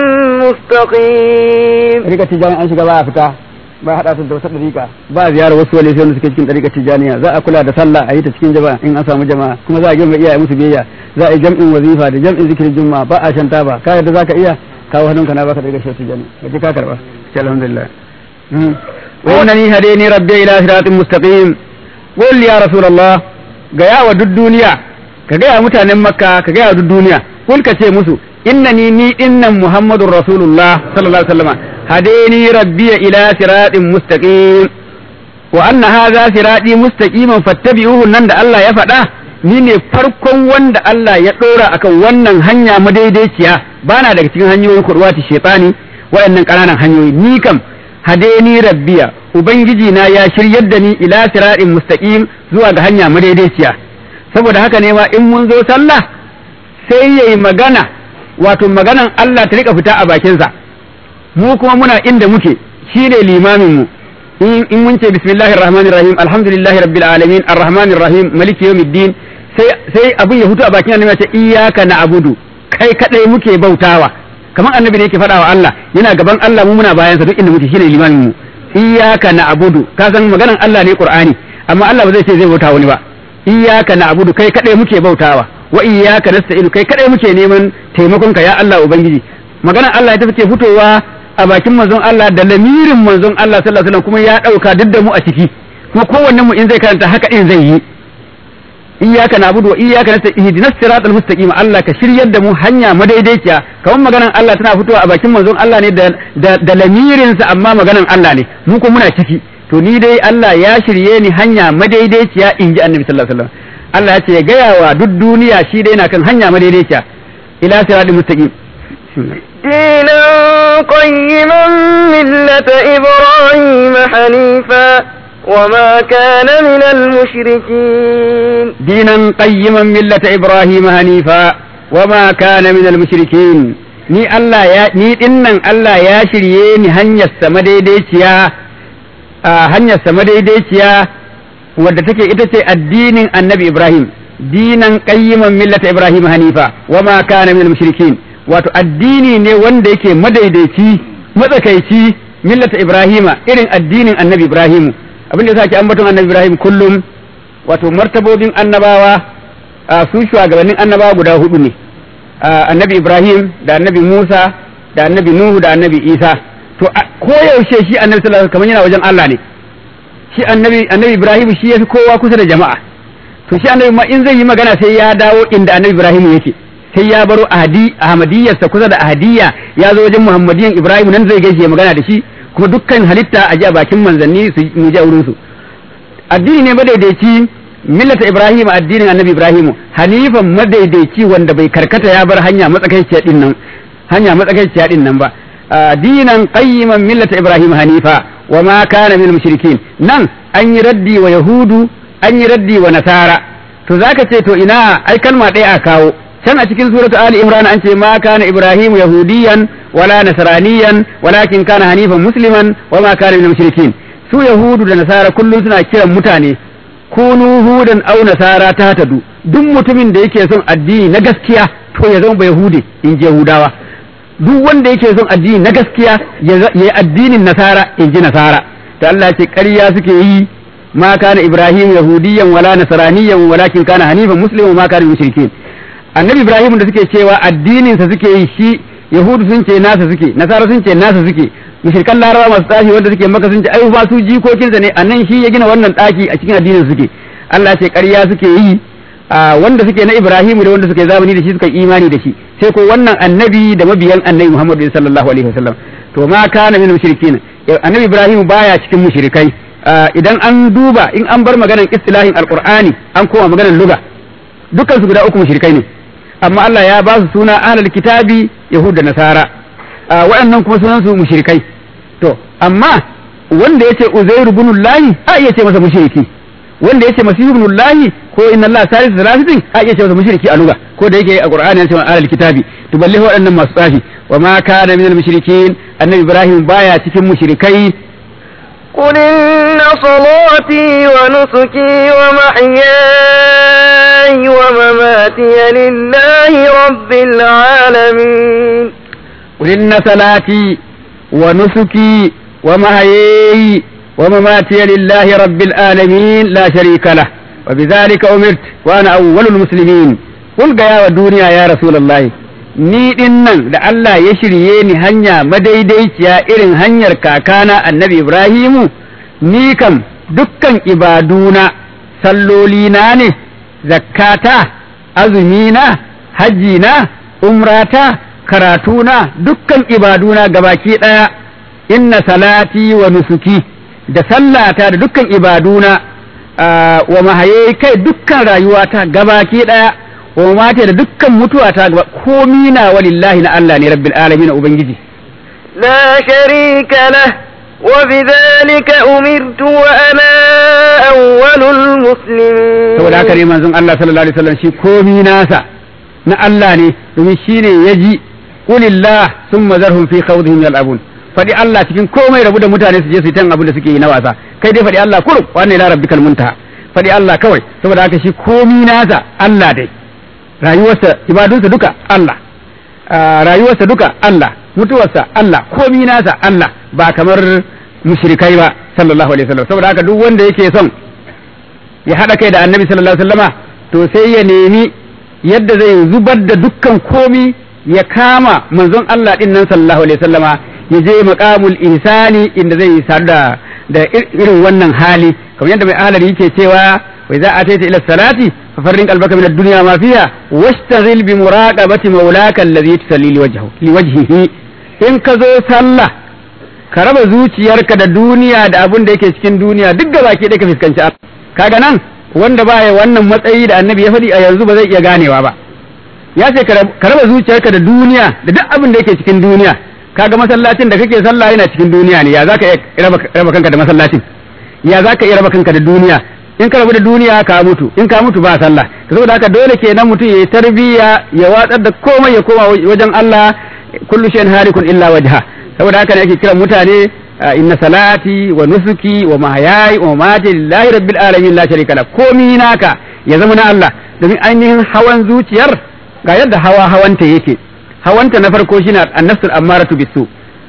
مستقيم ريكا تجاني أنشي قبعة فتا ba haɗa su da wasu ɗariƙa ba ziyarar wasu wale sai suke cikin ɗariƙar tijjaniya za a kula da sallah a yi ta cikin jama'a in an samu jama'a kuma za a girma iyaye musu biyayya za a yi jam'in wazifa da jam'in zikirin juma'a ba a shan taba ka yadda za ka iya kawo hannunka na baka daga shi tijani kaje ka karba alhamdulillah wa annani hadani rabbi ila siratin mustaqim qul ya rasulullah ga yawa duk duniya ka ga mutanen makka ka ga duk duniya kul ka ce musu innani ni innan muhammadur rasulullah sallallahu alaihi wasallam hadani rabbi ila siratin mustaqim wa anna hadha sirati mustaqiman fattabi'uhu nan da Allah ya faɗa ni ne farkon wanda Allah ya ɗora akan wannan hanya madaidaiciya bana daga cikin hanyoyin kurwati shaytani waɗannan ƙananan hanyoyi ni kam hadeni rabbiya ubangiji na ya shiryar da ni ila siratin mustaqim zuwa ga hanya madaidaiciya saboda haka ne ma in mun zo sallah sai yayi magana wato maganan Allah ta rika fita a bakin sa mu kuma muna inda muke shine limamin mu in mun ce bismillahir rahmanir rahim alhamdulillahi rabbil alamin arrahmanir rahim maliki yawmiddin sai abin ya hutu a bakin annabi ya ce iyyaka na'budu kai kadai muke bautawa kamar annabi ne yake faɗa wa Allah yana gaban Allah mu muna bayan sa duk inda muke shine limamin mu iyyaka na'budu ka san maganan Allah ne Qur'ani amma Allah ba zai ce zai bauta wani ba iyyaka na'budu kai kadai muke bautawa wa iyyaka nasta'in kai kadai muke neman taimakon ka ya Allah ubangiji maganan Allah ita take fitowa a bakin manzon Allah da lamirin manzon Allah sallallahu alaihi wasallam kuma ya dauka duk da mu a ciki kuma kowannen mu in zai karanta haka din zai yi iyyaka na'budu wa iyyaka nasta'in ihdinas siratal mustaqim Allah ka shiryar da mu hanya madaidaiciya kamar maganan Allah tana fitowa a bakin manzon Allah ne da lamirin sa amma maganan Allah ne mu kuma muna ciki to ni dai Allah ya shirye ni hanya madaidaiciya inji Annabi sallallahu alaihi wasallam Allah ya ce gaya wa duk duniya shi dai na kan hanya madaidaiciya ila siratal mustaqim دينا قيما ملة إبراهيم حنيفا وما كان من المشركين دينا قيما ملة إبراهيم حنيفا وما كان من المشركين ni Allah ya ni dinnan Allah ya shirye ni hanyar sa madaidaiciya wadda take ita ce addinin Annabi Ibrahim dinan qayyiman millata Ibrahim hanifa wama kana minal mushrikin wato addini ne wanda yake madaidaici matsakaici millata Ibrahima irin addinin Annabi Ibrahim abin da yasa ake ambaton Annabi Ibrahim kullum wato martabobin annabawa su shugabannin annabawa guda hudu ne Annabi Ibrahim da Annabi Musa da Annabi Nuhu da Annabi Isa to koyaushe shi Annabi sallallahu alaihi wasallam kamar yana wajen Allah ne shi Annabi Ibrahim shi yafi kowa kusa da jama'a to shi Annabi ma in zai yi magana sai ya dawo inda Annabi Ibrahim yake sai ya baro ahmadiyyarsa kusa da ahadiyya ya zo wajen muhammadiyan Ibrahim nan zai gaishe magana da shi kuma dukkan halitta a ji a bakin manzanni su mu ji wurin su addini ne madaidaici millata Ibrahim addinin Annabi Ibrahim hanifan madaidaici wanda bai karkata ya bar hanya matsakaiciya din nan ba dinan qayyiman millata Ibrahim hanifa wa ma kana minal mushrikin nan an yi raddi wa yahudu an yi raddi wa nasara to zaka ce to ina ai kalma ɗaya a kawo can a cikin suratu Ali Imran an ce ma kana Ibrahim yahudiyan wala nasraniyan walakin kana hanifan musliman wa ma kana minal mushrikin su yahudu da nasara kullum suna kiran mutane kunu hudan aw nasara tahtadu duk mutumin da yake son addini na gaskiya to ya zama yahudi in je yahudawa duk wanda yake son addini na gaskiya ya yi addinin nasara in ji nasara to Allah ya ce ƙarya suke yi ma kana Ibrahim yahudiyan wala nasraniyan walakin kana hanifan musliman wa ma kana minal mushrikin annabi Ibrahim da suke cewa addininsa suke yi shi yahudu sun ce nasa suke nasara sun ce nasa suke mushrikan larabawa masu tashi wanda suke maka sun ce ai ba su jikokinsa ne anan shi ya gina wannan daki a cikin addinin suke Allah ce ƙarya suke yi wanda suke na Ibrahim da wanda suke zamani da shi suka imani da shi sai ko wannan annabi da mabiyan annabi Muhammad sallallahu alaihi wasallam to ma kana min mushrikin annabi Ibrahim baya cikin mushrikai idan an duba in an bar maganar istilahin alqur'ani an koma maganar lugha dukkan su guda uku mushrikai ne amma Allah ya ba su suna ahlul kitabi yahud da nasara waɗannan kuma sunan su mushrikai to amma wanda yace Uzairu ibn Allah a iya ce masa mushriki wanda yace Masihu ibn Allah ko inna Allah salisu salasatin a iya ce masa mushriki a lugha ko da yake a Qur'ani ya ce ahlul kitabi to balle waɗannan masu tsafi wa ma kana minal mushrikin annabi Ibrahim baya cikin mushrikai قل إن صلاتي ونسكي ومحياي ومماتي لله رب العالمين قل إن صلاتي ونسكي ومحياي ومماتي لله رب العالمين لا شريك له وبذلك أمرت وأنا أول المسلمين قل يا الدنيا يا رسول الله ni din nan da Allah ya shirye ni hanya madaidaiciya irin hanyar kakana annabi Ibrahimu, ni kam dukkan ibaduna, sallolina ne, zakkata, azumina, hajjina, umrata, karatuna, dukkan ibaduna gabaki ɗaya, inna salati wa nusuki, da sallata da dukkan ibaduna, wa mahaye kai dukkan rayuwata gabaki ɗaya, wa mata da dukkan mutuwata gaba komi na walillahi na Allah ne rabbil alamin ubangiji. لا شريك له وبذلك أمرت وأنا أول المسلمين. saboda haka ne manzon Allah sallallahu alaihi wasallam shi komi nasa na Allah ne, domin shine yaji qulillah thumma zarhum fi khawdihim yal'abun. Faɗi Allah cikin komai, rabu da mutane su je su yi tan abin da suke yi na wasa, kai dai faɗi Allah kurub wa ne la rabbikal muntaha, faɗi Allah kawai. saboda haka shi komi nasa Allah dai, rayuwarsa ibadunsa duka Allah, rayuwarsa duka Allah, mutuwarsa Allah, komi nasa Allah, ba kamar mushrikai ba sallallahu alaihi wasallam. saboda haka duk wanda yake son ya haɗa kai da annabi sallallahu alaihi wasallama to sai ya nemi yadda zai zubar da dukkan komi ya kama manzon Allah din nan sallallahu alaihi wasallama, ya je maqamul ihsani inda zai sadu da irin wannan hali, kamar yadda mai ahlari yake cewa wa idza ataita ila salati fafarrin qalbaka min ad-dunya ma fiha wastaghil bi muraqabati mawlaka alladhi tusalli liwajhihi. in ka zo sallah ka raba zuciyarka da duniya da abin da yake cikin duniya duk gaba ke da ka fuskanci Allah. kaga nan wanda baya wannan matsayi da annabi ya faɗi a yanzu ba zai iya ganewa ba. ya ce ka raba zuciyarka da duniya da duk abin da yake cikin duniya. kaga masallacin da kake sallah yana cikin duniya ne, ya zaka iya raba kanka da masallacin, ya zaka iya raba kanka da duniya. in ka rabu da duniya ka mutu, in ka mutu ba sallah. saboda haka dole kenan mutum ya yi tarbiyya, ya watsar da komai ya koma wajen Allah, kullu shay'in harikun illa wajha. saboda haka ne ake kiran mutane inna salati wa nusuki wa mahyaya wa mamati lillahi rabbil alamin la sharika la, komi naka ya zama na Allah. domin ainihin hawan zuciyar ga yadda hawanta yake. hawanta na farko shine an-nafsul ammaratu bisu,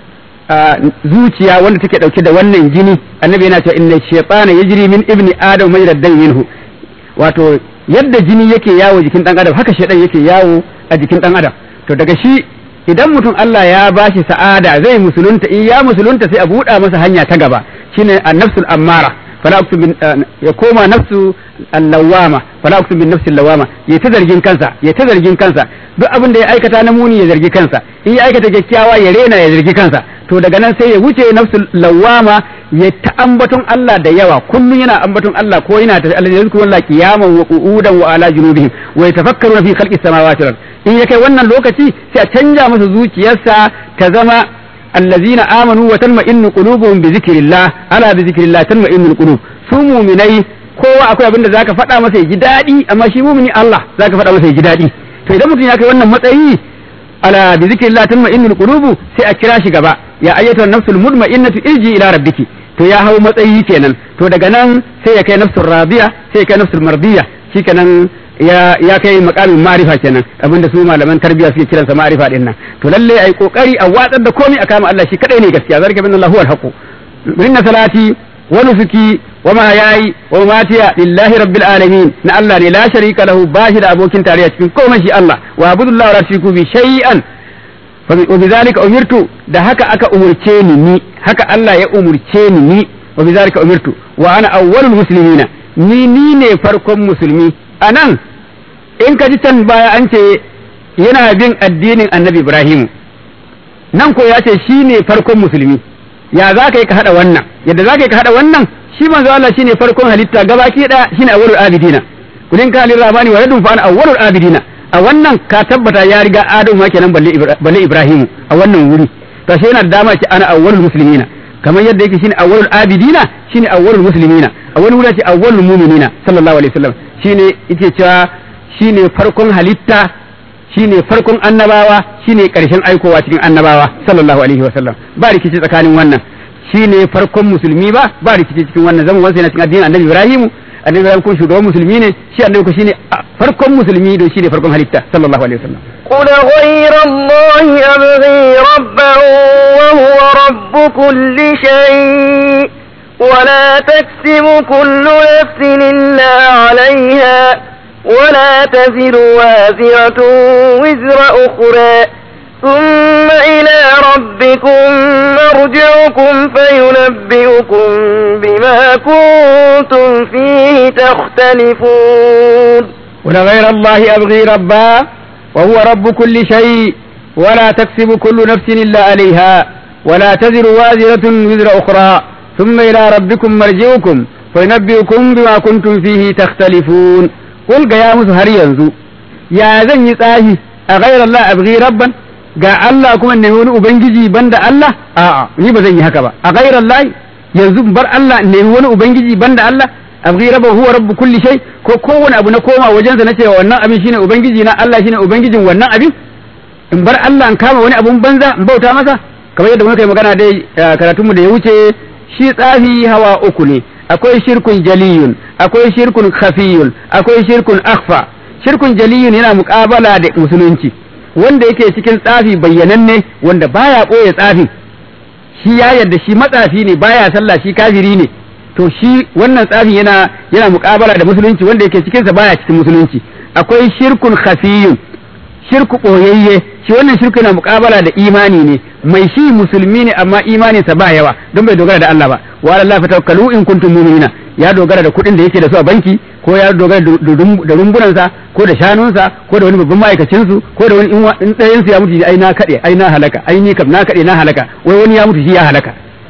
zuciya wanda take dauke da wannan jini. annabi yana cewa inna shaytana yajri min ibni adam majra dan minhu, wato yadda jini yake yawo jikin dan adam haka shaytan yake yawo a jikin dan adam. to daga shi idan mutum Allah ya bashi sa'ada zai musulunta, in ya musulunta sai a buɗa masa hanya ta gaba, shine an-nafsul ammara fala uqsim bin ya koma nafsu al-lawama fala uqsim bin nafsi al-lawama, ya ta zargin kansa duk abin da ya aikata na muni ya zargi kansa, in ya aikata kyakkyawa ya rena ya zargi kansa. to daga nan sai ya wuce nafsul lawama ya ta ambaton Allah da yawa, kullun yana ambaton Allah ko yana ta Allah yazkuru Allah qiyaman wa qu'udan wa ala junubihim wa yatafakkaruna fi khalqis samawati wal in ya kai wannan lokaci sai a canja masa zuciyarsa ta zama allazina amanu wa tatma'innu qulubuhum bi zikrillah, ala bi zikrillah tatma'innul qulub. su mu'minai kowa akwai abin da zaka faɗa masa ya ji daɗi, amma shi mu'mini Allah zaka faɗa masa ya ji daɗi. to idan mutum ya kai wannan matsayi ala bi zikrillah tatma'innul qulubu sai a kira shi gaba, ya ayyatuhan nafsul mutma'innatu irji ila rabbiki. to ya hau matsayi kenan. to daga nan sai ya kai nafsul radiya, sai ya kai nafsul mardiya, shikenan ya kai makamin ma'rifa kenan, abinda su malaman tarbiyya suke kiransa ma'rifa din nan. to lalle ai kokari a watsar da komai a kama Allah shi kadai ne gaskiya. zalika bin Allahu al-haqu inna salati wa nusuki wa mahyaya wa mamatiya lillahi rabbil alamin, na Allah ne la sharika lahu, bashi da abokin tarayya cikin komai shi Allah. wa abudullahi wa la tushriku bi shay'an wa bizalika umirtu, da haka aka umurce ni, haka Allah ya umurce ni wa bizalika umirtu wa ana awwalul muslimina, ni ne farkon musulmi. anan in ka ji can baya an ce yana bin addinin annabi Ibrahim, nan ko ya ce shi ne farkon musulmi. ya za ka yi ka haɗa wannan? yadda za ka yi ka haɗa wannan, shi manzo Allah shi ne farkon halitta gabaki ɗaya, shi ne awwalul abidina. kulin ka halir rahmani wa radun fa ana awwalul abidina. a wannan ka tabbata ya riga Adamu ma kenan balle Ibrahim a wannan wuri. to shi yana da dama ce ana awwalul muslimina, kamar yadda yake shine awwalul abidina shine awwalul muslimina. a wani wuri ce awwalul mu'minina sallallahu alaihi wasallam, shine yake cewa shine farkon halitta, shine farkon annabawa, shine karshen aikowa cikin annabawa sallallahu alaihi wasallam. ba rikici tsakanin wannan, shine farkon musulmi ba rikici cikin wannan. zaman wansa yana cikin addinin annabi Ibrahim. annabi Ibrahim ko shugaban musulmi ne, shi annabi ko shine farkon musulmi don shine farkon halitta sallallahu alaihi wasallam. قل غير الله أبغي ربا وهو رب كل شيء ولا تكسب كل نفس إلا عليها ولا تزر وازرة وزر أخرى ثم إلى ربكم مرجعكم فينبئكم بما كنتم فيه تختلفون ولغير الله أبغي ربا وهو رب كل شيء ولا تكسب كل نفس إلا عليها ولا تزر وازرة وزر أخرى ثم إلى ربكم مرجعكم فينبئكم بما كنتم فيه تختلفون قل يا مسهر ينزو يا زن يتاهي أغير الله أبغي ربا ga Allah kuma ne wani ubangiji banda Allah a'a ni ba zan yi haka ba a ghayra Allah yanzu bar Allah ne wani ubangiji banda Allah abghi rabba huwa rabb kulli shay ko kowane abu na koma wajen sa nace wannan abin shine ubangiji na Allah shine ubangijin wannan abin in bar Allah in kama wani abun banza in bauta masa kamar yadda muka yi magana dai karatunmu da ya wuce shi tsafi hawa uku ne akwai shirkun jaliyun akwai shirkun khafiyun akwai shirkun akhfa shirkun jaliyun yana muqabala da musulunci wanda yake cikin tsafi bayyananne wanda baya ɓoye tsafi shi ya yarda shi matsafi ne baya sallah shi kafiri ne to shi wannan tsafi yana muƙabala da musulunci wanda yake cikin sa baya cikin musulunci akwai shirkun khafiyun shirku ɓoyayye shi wannan shirku yana muƙabala da imani ne mai shi musulmi ne amma imaninsa ba yawa don bai dogara da Allah ba wa Allah fa tawakkalu in kuntum mu'minina ya dogara da kuɗin da yake da su a banki ko ya dogara da rumbunansa ko da shanunsa ko da wani babban ma'aikacin su ko da wani in ɗayan su ya mutu ai na kaɗe ai na halaka ai ni kam na kaɗe na halaka wai wani ya mutu shi ya halaka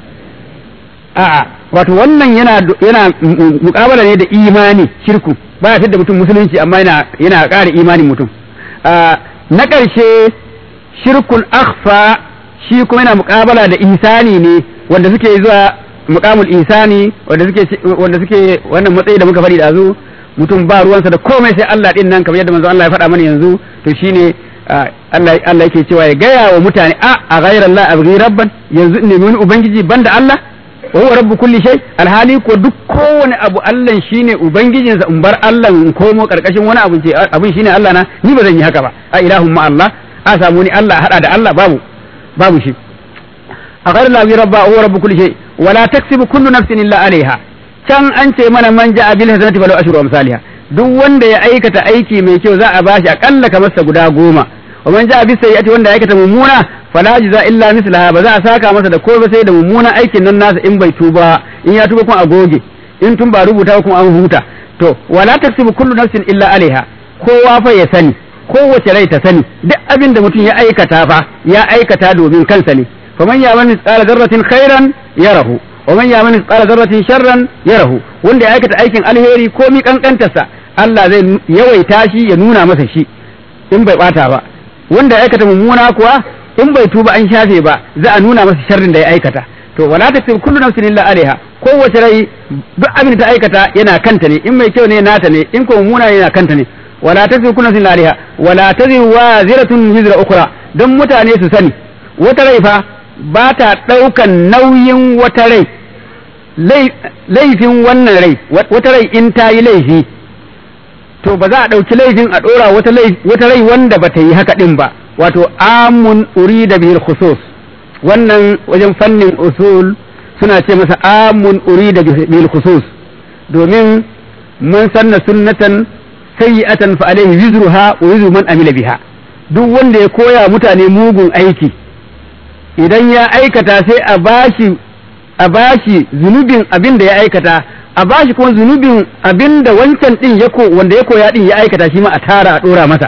a'a wato wannan yana muƙabala ne da imani shirku baya fitar da mutum musulunci amma yana ƙara imanin mutum na ƙarshe shirkun akhfa shi kuma yana muƙabala da ihsani ne wanda suke zuwa muqamul ihsani wanda suke wannan matsayi da muka faɗi da zu mutum ba ruwansa da komai sai Allah din nan kamar yadda manzo Allah ya faɗa mana yanzu to shine Allah yake cewa ya gaya wa mutane a ghayra Allah abghi rabban yanzu ne wani ubangiji banda Allah wa huwa rabbu kulli shay alhali ko duk kowane abu Allah shine ubangijinsa in bar Allah in komo karkashin wani abu ce abin shine Allah na ni ba zan yi haka ba a ilahun ma Allah a samu ni Allah hada da Allah babu shi a ghayra Allah rabba huwa rabbu kulli shay wala taksibu kullu nafsin illa alaiha can an ce mana man ja'a bil hasanati falahu ashru amsalha duk wanda ya aikata aiki mai kyau za a bashi akalla kamar sa guda 10 wa man ja'a bis sayyi'ati wanda ya aikata mummuna fala jza illa mislaha ba za a saka masa da komai sai da mummunan aikin nan nasa in bai tuba in ya tuba kuma a goge in tun ba rubuta kuma an huta to wala taksibu kullu nafsin illa alaiha kowa fa ya sani kowace rai ta sani duk abin da mutum ya aikata domin kansa ne faman ya'mal mithqala dharratin khairan yarahu wa man ya'mal mithqala dharratin sharran yarahu wanda ya aikata aikin alheri ko mi kankantarsa Allah zai yawaita shi ya nuna masa shi in bai bata ba wanda ya aikata mummuna kuwa in bai tuba an shafe ba za a nuna masa sharrin da ya aikata to wala tasib kullu nafsin illa alaiha kowace rai duk abin da ta aikata yana kanta ne in mai kyau ne nata ne in ko mummuna ne yana kanta ne wala tasib kullu nafsin illa alaiha wala taziru waziratun wizra ukhra dan mutane su sani wata rai fa ba ta daukan nauyin wata rai laifin wannan rai wata rai in ta yi laifi to ba za a dauki laifin a dora wata rai wanda ba ta yi haka din ba wato amun urida bil khusus wannan wajen fannin usul suna ce masa amun urida bil khusus domin man sanna sunnatan sayyi'atan fa alayhi wizruha wa wizru man amila biha duk wanda ya koya mutane mugun aiki idan ya aikata sai a bashi zunubin abin da ya aikata a bashi kuma zunubin abin da wancan din wanda ya koya din ya aikata shi ma a tara a dora masa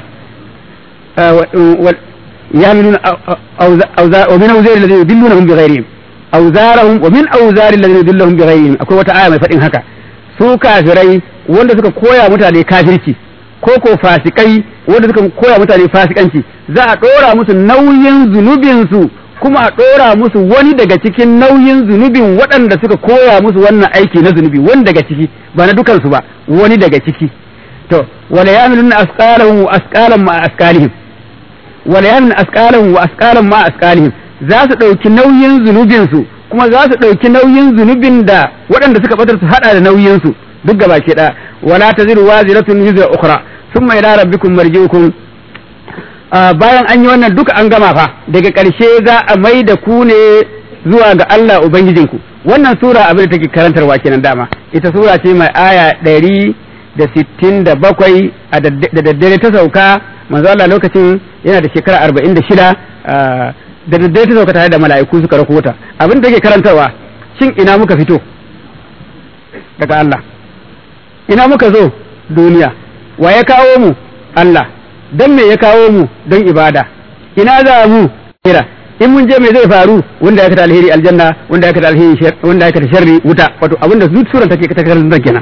يعملون ومن أوزار الذين يضلونهم بغيرهم أوزارهم ومن أوزار الذين يضلهم بغيرهم أكو وتعالى mai faɗin haka su kafirai wanda suka koya mutane kafirci ko fasikai wanda suka koya mutane fasikanci za a ɗora musu nauyin zunubin su kuma a ɗora musu wani daga cikin nauyin zunubin waɗanda suka koya musu wannan aiki na zunubi wani daga ciki ba na dukansu ba wani daga ciki to wala ya'maluna asqalahum wa asqalan ma asqalihim wala yamin asqalahum wa asqalan ma asqalihim za su dauki nauyin zunubin su kuma za su dauki nauyin zunubin da waɗanda suka batar su hada da nauyin su duk gaba ke da wala taziru waziratun wizra ukhra thumma ila rabbikum marji'ukum bayan an yi wannan duka an gama fa daga ƙarshe za a mai da ku ne zuwa ga Allah ubangijinku wannan sura abin da take karantarwa kenan dama ita sura ce mai aya 467 da daddare ta sauka. Manzo Allah lokacin yana da shekara 46 da daddare ta sauka tare da mala'iku suka rako ta. Abin da take karantarwa, shin ina muka fito daga Allah, ina muka zo duniya, wa ya kawo mu? Allah. Dan me ya kawo mu? Don ibada. Ina za mu? Kira. In mun je me zai faru? Wanda ya kata alheri aljanna, wanda ya kata alheri wanda ya kata sharri wuta. Wato abinda duk suran take ta karantar kenan.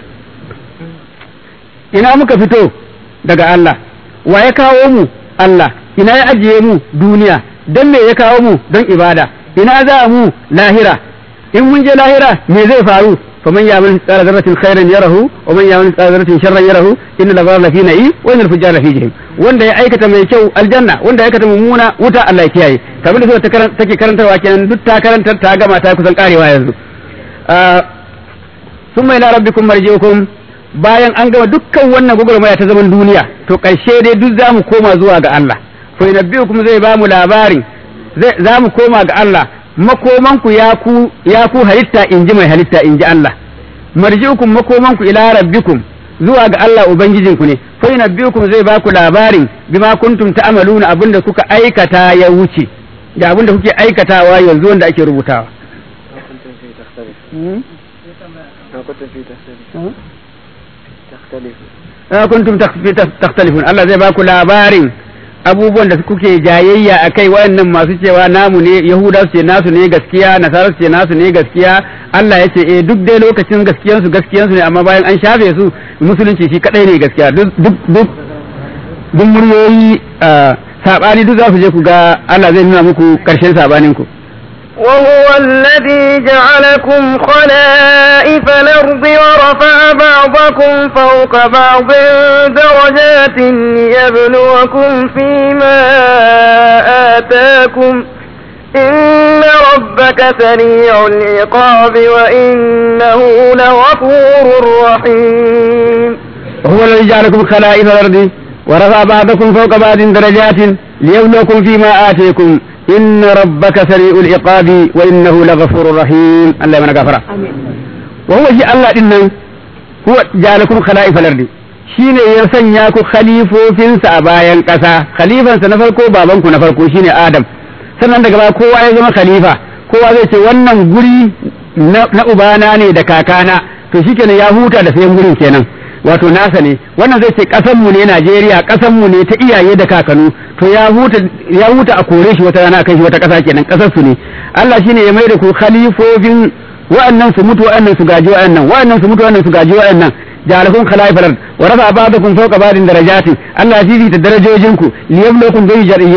Ina muka fito daga Allah, wa ya kawo mu? Allah. Ina ya ajiye mu? Duniya. Dan me ya kawo mu? Don ibada. Ina za mu? Lahira. In mun je lahira me zai faru? فمن يعمل مثقال ذرة خيرا يره ومن يعمل مثقال ذرة شرا يره إن الأبرار لفي نعيم وإن الفجار لفي جحيم. wanda ya aikata mai kyau aljanna, wanda ya aikata mummuna wuta, Allah ya kiyaye. Kamar da take karantarwa kenan, duk ta karantar ta gama ta kusan karewa yanzu. Summa ila rabbikum marji'ukum, bayan an gama dukkan wannan gugurmaya ta zaman duniya, to karshe dai duk zamu koma zuwa ga Allah. Fa yunabbi'ukum, zai ba mu labarin, zamu koma ga Allah. Makomanku ya ku halitta, in ji mai halitta, in ji Allah. Marji'ukum, makomanku ila rabbikum, zuwa ga Allah ubangijinku ne. Fa yunabbi'ukum, zai ba ku labarin bima kuntum ta'maluna, abinda kuka aikata ya wuce da abinda kuke aikatawa yanzu wanda ake rubutawa. kuntum takhtalifun, Allah zai ba ku labarin abubuwan da kuke jayayya a kai, wayannan masu cewa namu ne, Yahuda su ce nasu ne gaskiya, Nasara su ce nasu ne gaskiya. Allah ya ce duk dai lokacin gaskiyansu ne, amma bayan an shafe su musulunci shi kadai ne gaskiya. Duk muryoyi sabani duk za su je ku ga Allah zai nuna muku karshen sabanin ku. وهو الذي جعلكم خلائف الأرض ورفع بعضكم فوق بعض درجات ليبلوكم فيما آتاكم إن ربك سريع العقاب وإنه لغفور رحيم. وهو الذي جعلكم خلائف الأرض ورفع بعضكم فوق بعض درجات ليبلوكم فيما آتاكم إن ربك سريع العقاب وإنه لغفور رحيم. الله من غفر. وهو شيء الله إنه هو جعلكم خلائف الأرض، shine ya sanya ku khalifofinsa a bayan ƙasa. Khalifansa na farko babanku na farko shine Adam, sannan daga baya kowa ya zama khalifa. Kowa zai ce wannan guri na ubana ne da kakana, to shikenan ya huta da sayan gurin kenan, wato nasa ne. Wannan zai ce ƙasanmu ne Najeriya, ƙasanmu ne ta iyaye da kakanu, to ya huta a kore shi wata rana kai shi wata ƙasa kenan, ƙasar su ne. Allah shine ya mai da ku khalifofin, wa'annan su mutu wa'annan su gaji wa'annan, wa'annan su mutu wa'annan su gaji wa'annan. ja'alakum khala'ifal ard wa rafa'a ba'dakum fawqa ba'din darajatin. Allah ya fifita darajojinku liyabluwakum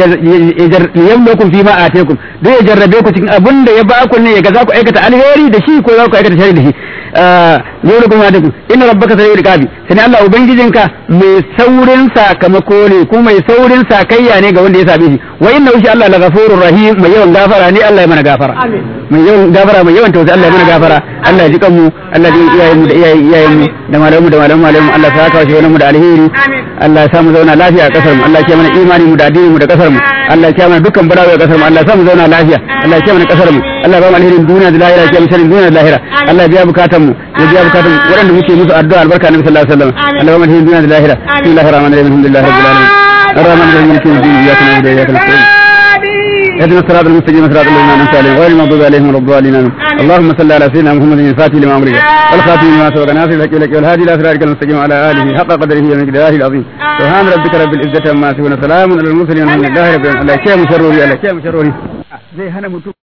fi ma ataakum, don ya jarrabe ku cikin abin da ya ba ku ne, ya ga za ku aikata alheri da shi ko za ku aikata shari da shi. yawlakum adakum inna rabbaka sari'ul iqabi, sai Allah ubangijinka mai saurin sakamako ne, kuma mai saurin sakayya ne ga wanda ya sabe shi. Wa inna shi Allah la ghafurur rahim, mai yawan gafara ne. Allah ya mana gafara, mai yawan gafara, mai yawan tausayi. Allah ya mana gafara, Allah ya ji kanmu, Allah ya iyayen mu da iyayen mu da malamu da malamu. Allah ya saka shi wannan mu da alheri. Allah ya samu zauna lafiya a kasar mu. Allah ya mana imani mu da addini mu da kasar mu. Allah ya mana dukkan bala'i a kasar mu. Allah ya samu zauna lafiya. Allah ya mana kasar mu. Allah ya ba mu alherin duniya da lahira, ya mu sharrin duniya da lahira. Allah ya biya bukatun mu, ya biya bukatun waɗanda muke musu addu'a albarka Nabi sallallahu alaihi wasallam. Allah ya ba mu alherin duniya da lahira. Bismillahir rahmanir rahim, alhamdulillahi rabbil alamin, arrahmanir rahim, maliki yawmiddin, iyyaka na'budu wa iyyaka nasta'in. اهدنا الصراط المستقيم صراط الذين أنعمت عليهم غير المغضوب عليهم ولا الضالين. اللهم صل على سيدنا محمد الفاتح لما أمرك والخاتم لما سبق ناصر الحق لك والهادي إلى صراطك المستقيم وعلى آله حق قدره ومقداره العظيم. سبحان ربك رب العزة عما يصفون، سلام على المرسلين والحمد لله رب العالمين. الله يكرم شروري، الله يكرم شروري.